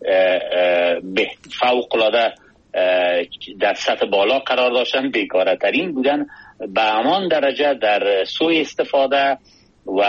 فوق‌العاده در سطح بالا قرار داشتن، بیکاره ترین بودن به همان درجه در سوء استفاده و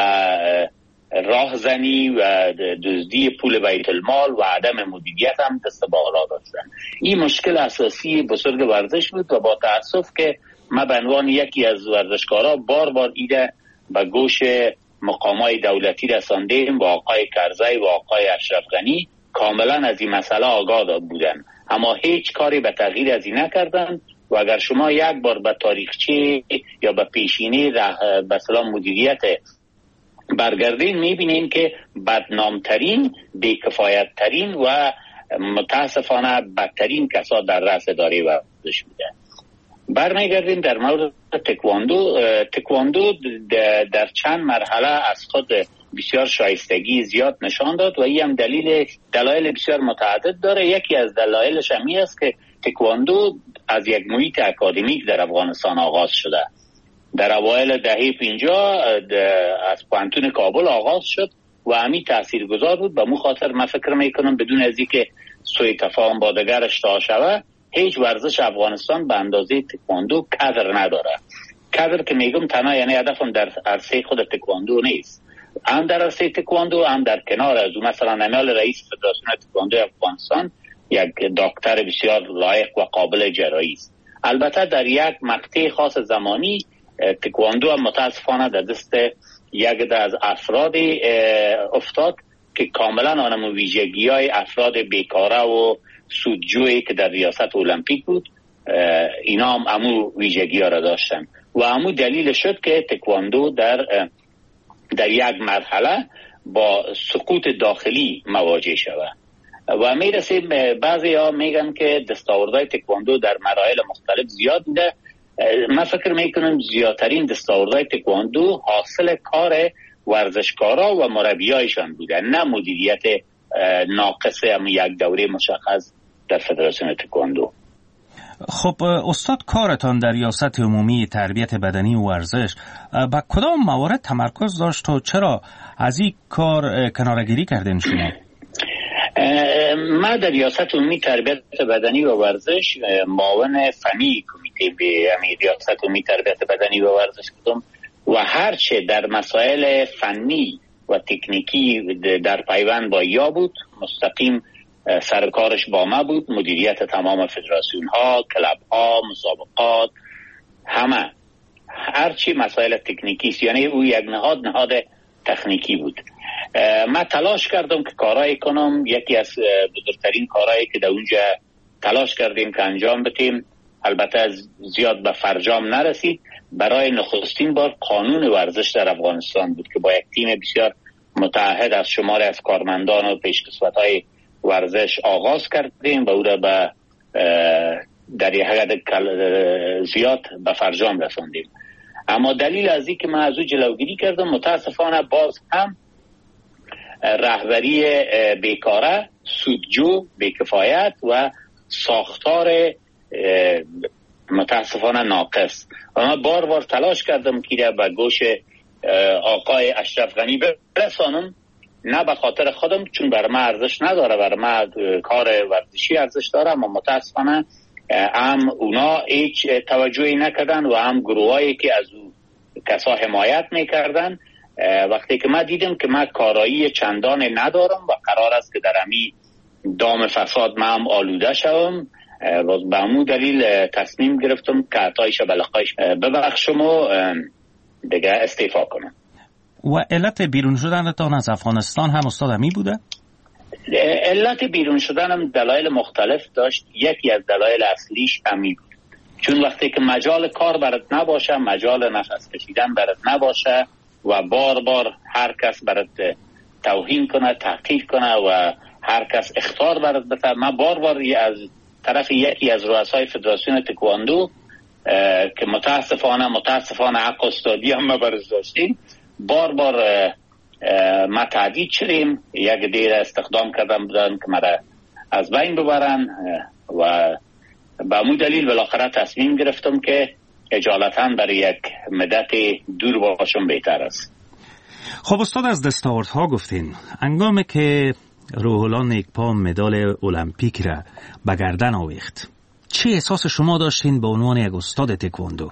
راهزنی و دزدی پول بیت المال و عدم مدیریت هم دست بالا داشتن. این مشکل اساسی بزرگ ورزش بود و با تأسف که ما به عنوان یکی از ورزشکارا بار ایده به گوش مقامات دولتی رساندیم و آقای کرزی و آقای اشرف غنی کاملا از این مسئله آگاه بودن، اما هیچ کاری به تغییر از این نکردن. و اگر شما یک بار به تاریخچه یا به پیشینه مثلا مدیریت برگردین، میبینین که بدنامترین، بیکفایتترین و متاسفانه بدترین کسا در رأس اداره ورزش بوده. برمیگردیم در مورد تکواندو در چند مرحله از خود بسیار شایستگی زیاد نشان داد و این هم دلایل بسیار متعدد داره. یکی از دلایلش هم این است که تکواندو از یک محیط اکادمیک در افغانستان آغاز شده. در اوایل دهه 50 از پوهنتون کابل آغاز شد و همین تاثیرگذار بود. به خاطر من فکر میکنم بدون از اینکه سوء تفاهم با دیگرش تا شود، هیچ ورزش افغانستان به اندازه تکواندو کادر نداره. کادر که میگم تنها یعنی هدفم در عرصه خود تکواندو نیست، هم در عرصه تکواندو هم در کنار از اون. مثلا نمال رئیس فدراسیون تکواندو افغانستان یک دکتر بسیار لایق و قابل جراحی است. البته در یک مقطع خاص زمانی تکواندو هم متاسفانه در دست یک از افراد افتاد که کاملا آنم ویژگی های افراد بیکاره و سودجویی که در ریاست المپیک بود، اینا هم امو ویژگی ها را داشتن و امو دلیل شد که تکواندو در یک مرحله با سقوط داخلی مواجه شود. و میرسیم بعضی ها میگن که دستاوردهای تکواندو در مراحل مختلف زیاد بوده. من فکر میکنم زیادترین دستاوردهای تکواندو حاصل کار ورزشکارا و مربیایشان بوده، نه مدیریت ناقص هم یک دوره مشخص در فدراسیون تکواندو. خب استاد، کارتان در ریاست عمومی تربیت بدنی و ورزش با کدام موارد تمرکز داشت و چرا از این کار کناره‌گیری کردین شما؟ ما در ریاست عمومی تربیت بدنی و ورزش معاون فنی کمیته به ریاست عمومی تربیت بدنی و ورزش بودم و هرچه در مسائل فنی و تکنیکی در پیوند با یا بود مستقیم سرکارش با ما بود. مدیریت تمام فدراسیون ها، کلاب ها، مسابقات، همه هرچی مسائل تکنیکی، یعنی او یک نهاد تکنیکی بود. من تلاش کردم که کارایی کنم. یکی از بزرگترین کارهایی که در اونجا تلاش کردیم که انجام بدیم، البته زیاد به فرجام نرسید، برای نخستین بار قانون ورزش در افغانستان بود که با یک تیم بسیار متعهد از شماری از کارمندان و پیشکسوت‌های ورزش آغاز کردیم و او را به در یک حد زیاد به فرجام رساندیم. اما دلیل از این که من از او جلوگیری کردم، متاسفانه باز هم رهبری بیکاره، سودجو، بیکفایت و ساختار متاسفانه ناقص. و من بار تلاش کردم که به گوش آقای اشرف غنی برسانم، نه به خاطر خودم چون بر من ارزش نداره، بر من کار ورزشی ارزش داره، اما متاسفانه هم اونا هیچ توجهی نکردن و هم گروهایی که از او کسا حمایت میکردن. وقتی که من دیدم که من کارایی چندان ندارم و قرار است که در امی دام فساد من هم آلوده شوم، و به همون دلیل تصمیم گرفتم که عطایش بلقایش ببخشم و دیگه استعفا کنم. و علت بیرون شدنتان از افغانستان هم استاد امی بوده؟ علت بیرون شدنم دلایل مختلف داشت. یکی از دلایل اصلیش امی بود، چون وقتی که مجال کار برات نباشه، مجال نفس کشیدن برات نباشه و بار هر کس برات توهین کنه، تحقیر کنه و هر کس اخطار برات بده. من بار از طرف یکی از رؤسای فدراسیون تکواندو که متاسفانه حق استادی هم برش داشتیم، بار ما تهدید شدیم، یک دیر استخدام کردن بودن که مرا از بین ببرن و به همون دلیل بالاخره تصمیم گرفتم که اجالتا برای یک مدت دور باشم بهتر است. خب استاد، از دستاوردها گفتین. انگامی که روح الله نیکپا مدال المپیک را به گردن آویخت، چه احساس شما داشتین به عنوان یک استاد تکواندو؟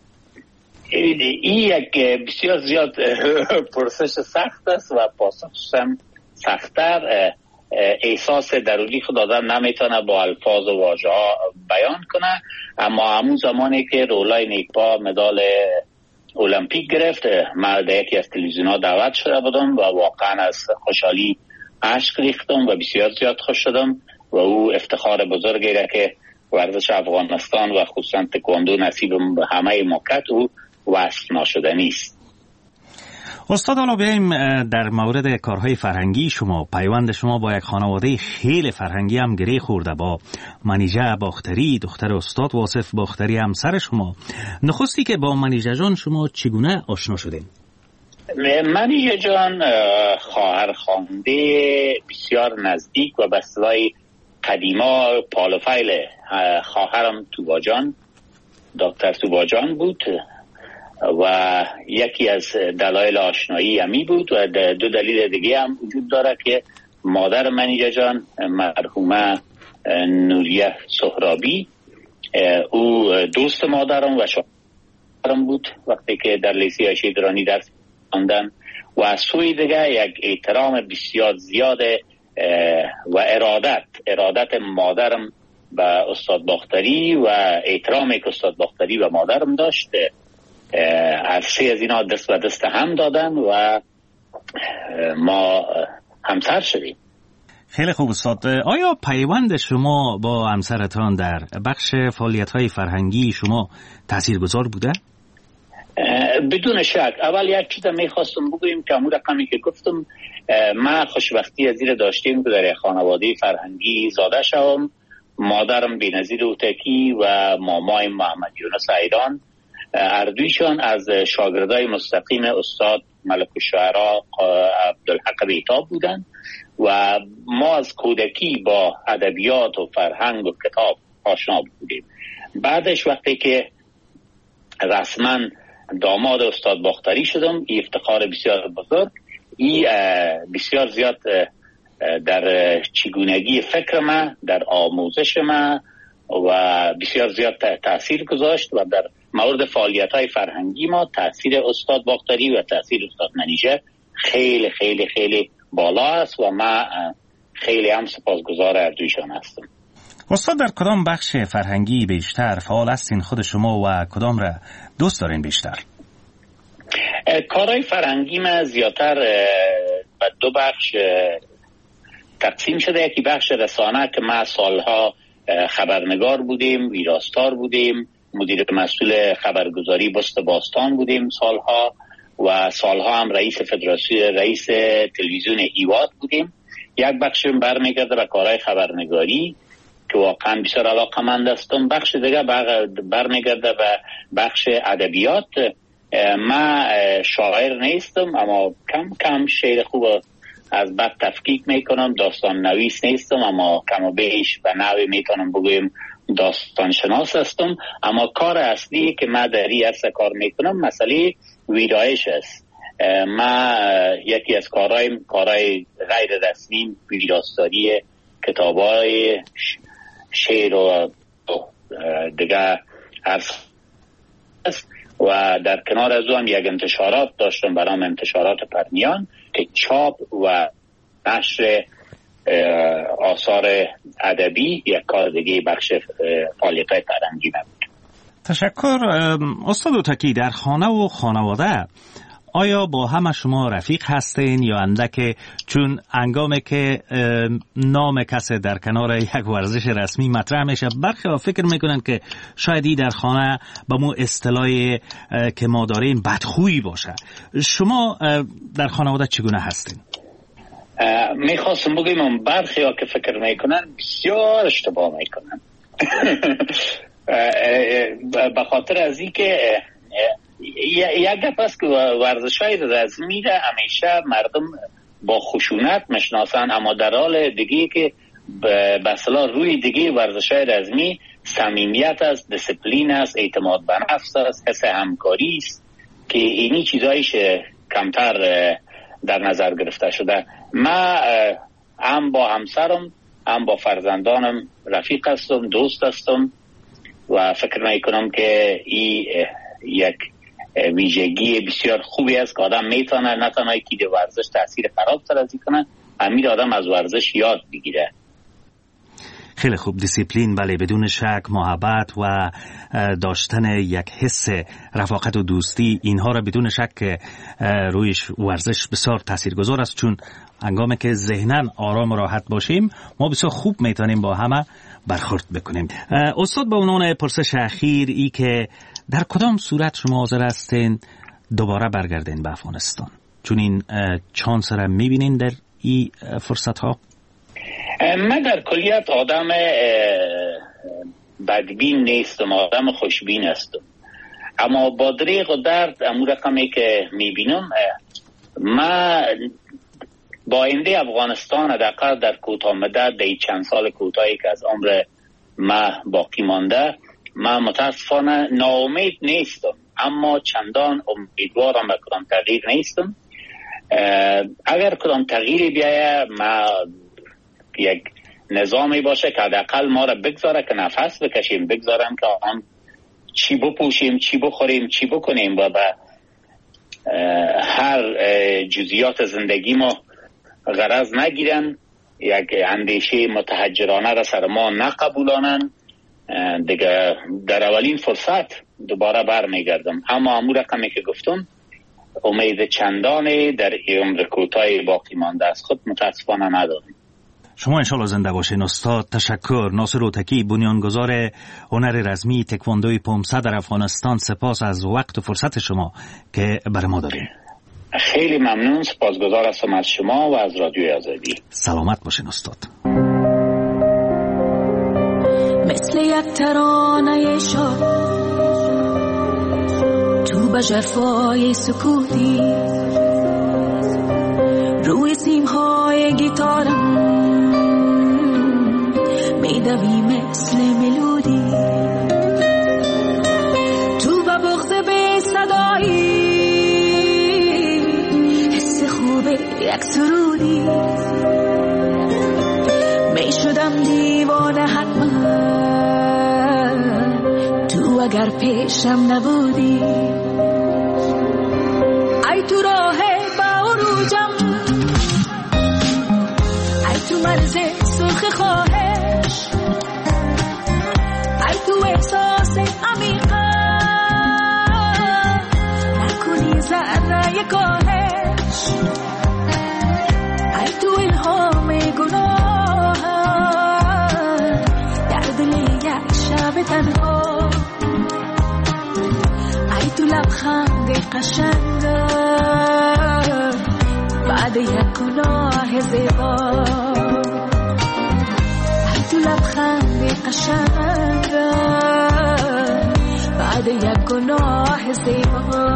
این یک بسیار زیاد پرسش سخت است و پاسخش هم سخت‌تر. احساس درونی خود آدم نمیتونه با الفاظ و واژه ها بیان کنه. اما همون زمانی که رولای نیکپا مدال المپیک گرفت، من در یکی از تلویزیون ها دعوت شده بودم و واقعا از خوشحالی اشک ریختم و بسیار زیاد خوش شدم و او افتخار بزرگی را که ورزش افغانستان و خصوصا تکواندو نصیب همه مملکت او وصف ناشدنی است. استاد، حالا بیاییم در مورد کارهای فرهنگی شما. پیوند شما با یک خانواده خیلی فرهنگی هم گره خورده، با منیژه باختری، دختر استاد واصف باختری، همسر شما. نخستی که با منیژه جان شما چگونه آشنا شدین؟ منیژه جان خواهر خوانده بسیار نزدیک و به اصطلاح قدیما پالوفیل خواهرم توباجان، دکتر توباجان بود و یکی از دلایل آشنایی همی بود و دو دلیل دیگه هم وجود داره که مادر منیژه جان مرحومه نوریه سهرابی، او دوست مادرم و شوهرم بود وقتی که در لیسه عایشه درانی درس خواندن و از سوی دیگه یک احترام بسیار زیاد و ارادت مادرم به استاد باختری و احترامی که استاد باختری و مادرم داشت، از سه از اینا دست به دست هم دادن و ما همسر شدیم. خیلی خوب استاد. آیا پیوند شما با همسرتان در بخش فعالیت‌های فرهنگی شما تاثیرگذار بوده؟ بدون شک. اول یک چیز میخواستم بگویم که همون رقمی که گفتم، ما خوشبختی از این داشتیم که در خانواده فرهنگی زاده شوم. مادرم بی‌نظیر اوتکی و مامای محمد یونس ایران، اردویشان از شاگردای مستقیم استاد ملک الشعرا عبدالحق بیتاب بودند و ما از کودکی با ادبیات و فرهنگ و کتاب آشنا بودیم. بعدش وقتی که رسما داماد استاد باختری شدم، این افتخار بسیار بزرگ، این بسیار زیاد در چگونگی فکر من، در آموزش من و بسیار زیاد تأثیر گذاشت و در مورد فعالیت‌های فرهنگی ما تأثیر استاد باختری و تأثیر استاد منیژه خیلی خیلی خیلی بالا است و من خیلی هم سپاسگزار اردویشان هستم. استاد در کدام بخش فرهنگی بیشتر فعال هستین خود شما و کدام را دوست دارین بیشتر؟ کارهای فرهنگی من زیادتر به دو بخش تقسیم شده. یکی بخش رسانه که ما سالها خبرنگار بودیم، ویراستار بودیم، مدیر مسئول خبرگزاری بست باستان بودیم سالها و سالها هم رئیس فدراسیون، رئیس تلویزیون ایواد بودیم. یک بخش برمیگرده به کارهای خبرنگاری که واقعا بسیار علاقه‌مند هستم. بخش دیگه برمیگرده به بخش ادبیات. من شاعر نیستم اما کم کم شعر خوب از بد تفکیک میکنم. داستان نویس نیستم اما کم و بیش به نوی میتونم بگویم داستان شناس هستم. اما کار اصلی که من در این عرصه کار میکنم مسئله ویرایش است. من یکی از کارهای غیر رسمی ویراستاری کتابای شعر و دیگه است و در کنار از هم یک انتشارات داشتم به نام انتشارات پرنیان که چاپ و نشر آثار ادبی یک کار دیگه بخش فعالیت‌های فرهنگی نبود. تشکر. استاد اوتکی، در خانه و خانواده آیا با همه شما رفیق هستین یا اندک چون انگامی که نام کسی در کنار یک ورزش رسمی مطرح میشه برخی ها فکر میکنن که شاید این در خانه با مو اصطلاحی که ما داریم بدخویی باشه. شما در خانواده چگونه هستین؟ میخواستم بگیم برخی ها که فکر میکنن بسیار اشتباه میکنن به خاطر از این که یک گپ است که ورزش‌های رزمی را همیشه مردم با خشونت میشناسن، اما در حال دیگه که به اصطلاح روی دیگه ورزش‌های رزمی صمیمیت است، دیسپلین است، اعتماد به نفس است، حس همکاری است که اینی چیزایش کمتر در نظر گرفته شده. من هم با همسرم هم با فرزندانم رفیق هستم، دوست هستم و فکر میکنم که این یک ویژگی بسیار خوبی است که آدم میتونه نه تنها که ورزش تاثیر خراب سازی کنه، همین آدم از ورزش یاد بگیره. خیلی خوب. دیسیپلین، بله، بدون شک محبت و داشتن یک حس رفاقت و دوستی، اینها را بدون شک روی ورزش بسیار تاثیرگذار است، چون هنگامی که ذهناً آرام و راحت باشیم ما بسیار خوب میتونیم با همه برخورد بکنیم. استاد، با عنوان پرسش اخیر ای که در کدام صورت شما حاضر هستین دوباره برگردین به افغانستان، چون این چانس را میبینین در این فرصت ها؟ من در کلیت آدم بدبین نیستم، آدم خوشبین هستم، اما با دریغ و درد امور رقمی که میبینم من با آینده افغانستان حداقل در کوتاه مدت در چند سال کوتاهی که از عمر من باقی مانده من متاسفانه ناامید نیستم، اما چندان امیدوارم به کدام تغییر نیستم. اگر کدام تغییری بیاید ما یک نظامی باشه که حداقل ما را بگذاره که نفس بکشیم، بگذارم که آن چی بپوشیم، چی بخوریم، چی بکنیم و به هر جزئیات زندگی ما غرض نگیرن، یک اندیشه متحجرانه را سر ما نقبولانن، دیگه در اولین فرصت دوباره برمیگردم. اما امور رقمی که گفتم امید چندانی در عمر کوتاه باقی مانده از خود متاسفانه ندارم. شما انشالله زنده باشین استاد. تشکر. ناصر اوتکی، بنیانگذار هنر رزمی تکواندوی پومسه در افغانستان، سپاس از وقت و فرصت شما که برای ما دارین. خیلی ممنون، سپاسگزار هستم از شما و از رادیوی آزادی. سلامت باشین استاد. مثل یک ترانه شاد تو به جفای سکوتی روی سیمهای گیتارم میدوی مثل ملودی پیشم نبودی ای تو راه باروجم ای تو مرز سرخ خواهش ای تو احساس عمیقا نکنی ذره کاهش ای تو الهام گناه در دل یک شب تنها ای تو لبخند قشنگ بعد یک گناه زیبا ای تو لبخند قشنگ بعد یک گناه زیبا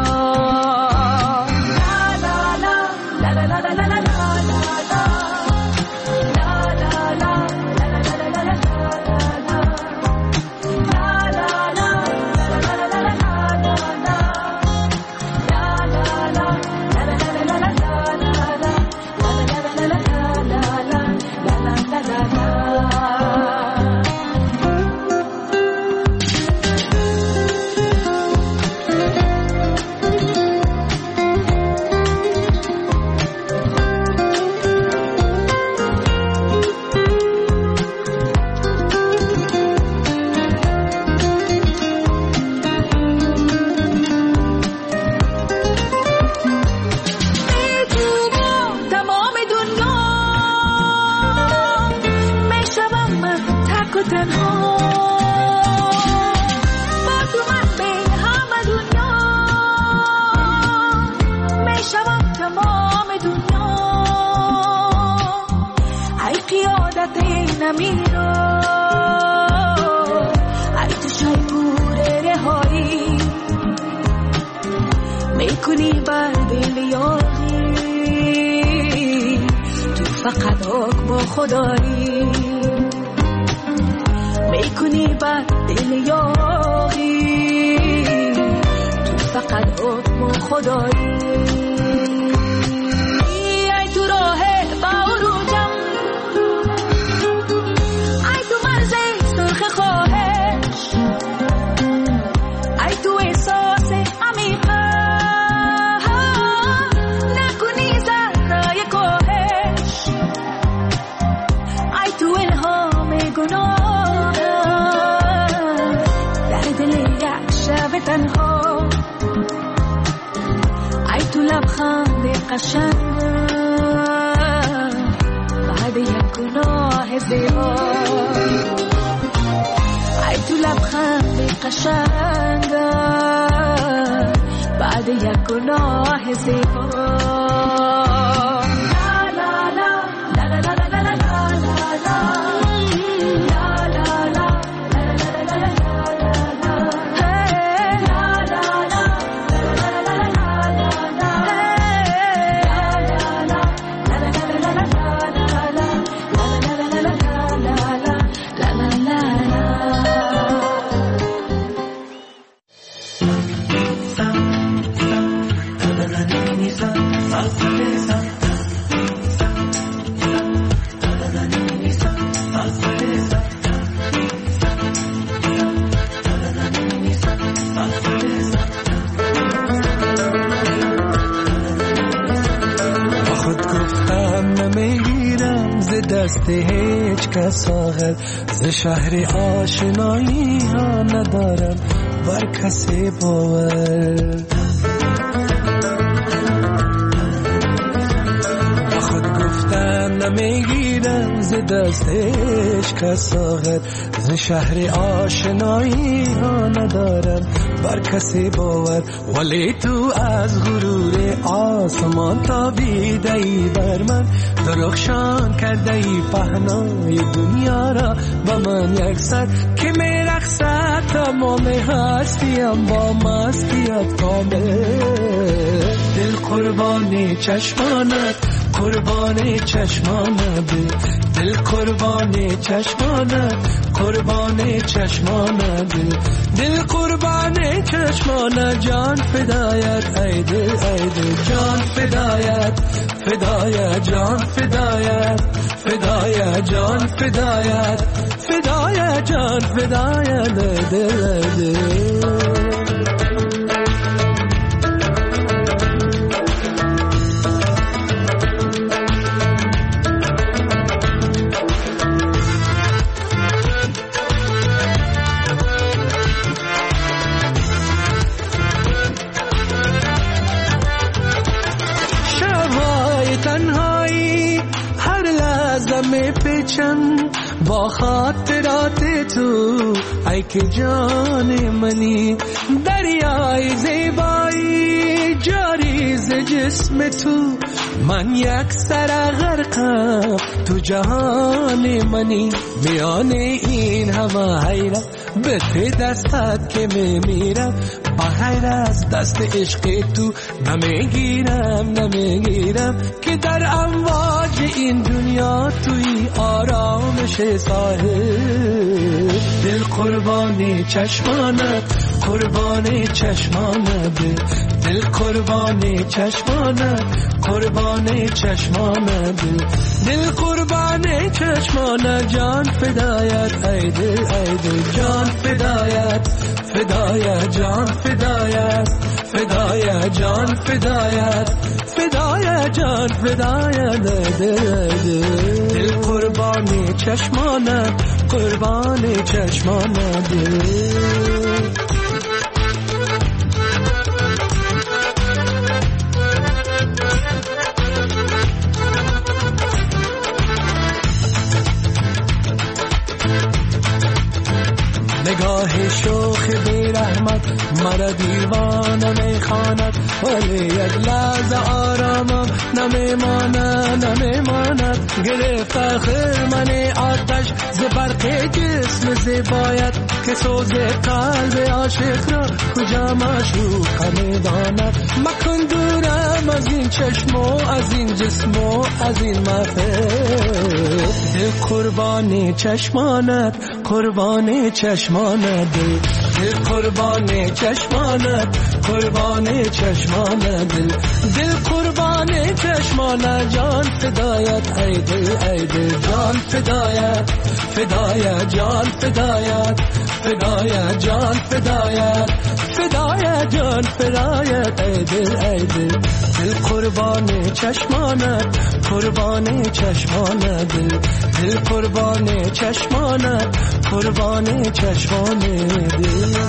ز شهر آشنایی ها ندارم بر کسی باور خود گفتم نمیگیرم ز دستش کساغر ز شهر آشنایی ها ندارم بر کسی باور ولی تو از غرور آسمان تابیده ای بر من درخشان کرده ای پهنای دنیا را با من یک سر که میرقصد تمام هستیم با مستیت کامل دل قربان چشمانت قربان چشمانت دل قربان چشمانت قربان چشمانت دل قربان چشمانت جان فدایت ای دل جان فدایت فدایت جان فدایت فدایت جان فدایت فدای جان فدای دل با خاطرات تو ای که جان منی دریای زیبایی جاری ز جسم تو من یک سر غرقم تو جهان منی میان این همه حیرت به ته دستت که میمیرم با غیر از دست عشق تو نمیگیرم که در امواج این دنیا توی آرامش ساحل دل قربان چشمانت قربان چشمانت دل قربان چشمانت قربان چشمانت دل قربان چشمانت جان فدایت ای دل جان فدایت فدایت جان فدایت فدایت جان فدایت فدایت جان فدایت دل قربان چشمانت قربان چشمانت نگاه شوخ بی رحمت مرا دیوانه میخواند ولی یک لحظه آرامم نمیماند گرفت خرمن آتش ز برق جسم زیبایت که سوز قلب عاشق را کجا معشوق میداند مکن دورم از این چشم و از این جسم و از این محفل دل قربان چشمانت قربان چشمانت دل قربان چشمانت قربان چشمانت دل قربان چشمانت جان فدایت ای دل جان فدایت فدایت جان فدایت فدایت جان فدایت فدایت جان فدایت ای دل دل قربان چشمانت قربان چشمانت دل قربان چشمانت قربان چشمانت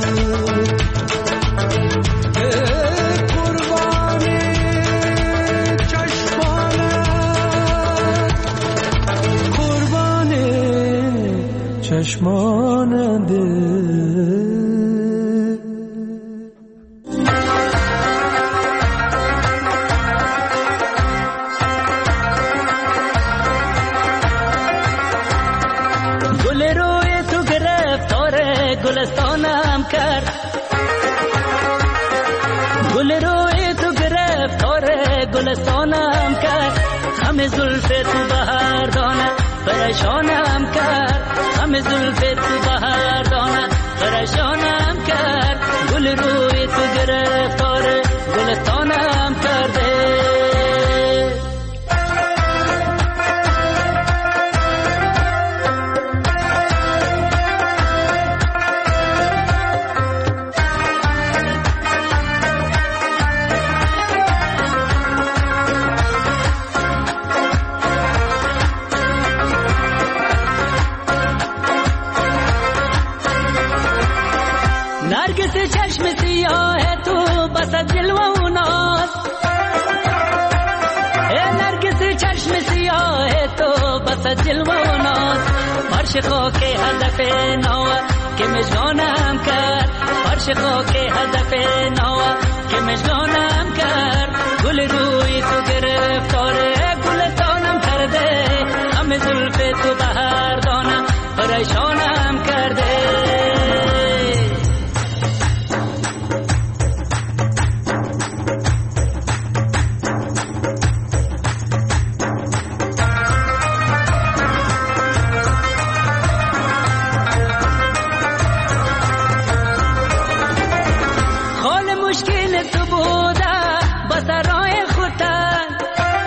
چشمانه گل روی تو گرفتار گلستانم کرد گل روی تو گرفتار گلستانم کرد همه زلف تو بهر دانه پریشانم کرد همه زلف تو بهر دانه پریشانم کرد گل روی تو گرفتار گلستانم کرده چشم سیاه تو بس از جلوه و ناز نرگس چشم سیاه تو بس از جلوه و ناز فرش خاک هدف نوه که مجنانم کرد فرش خاک هدف نوه که مجنانم کرد گل روی تو گرفتار گلستانم کرده همه زلف تو بهر دانم پریشانم کرده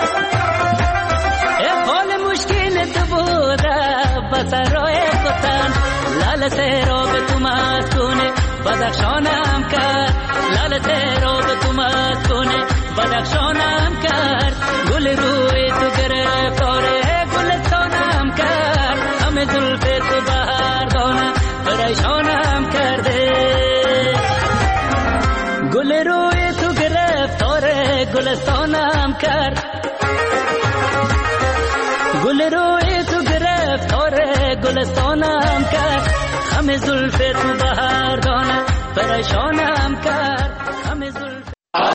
سرای خودن درخشانم کرد گل روی تو گرفتار گلستانم کرد همه زلف تو بهردانه پریشانم کرده گل روی تو گرفتار گلستانم کرد گل روی تو گرفتار گلستانم کرد همه زلف تو بهردانه پریشانم کرد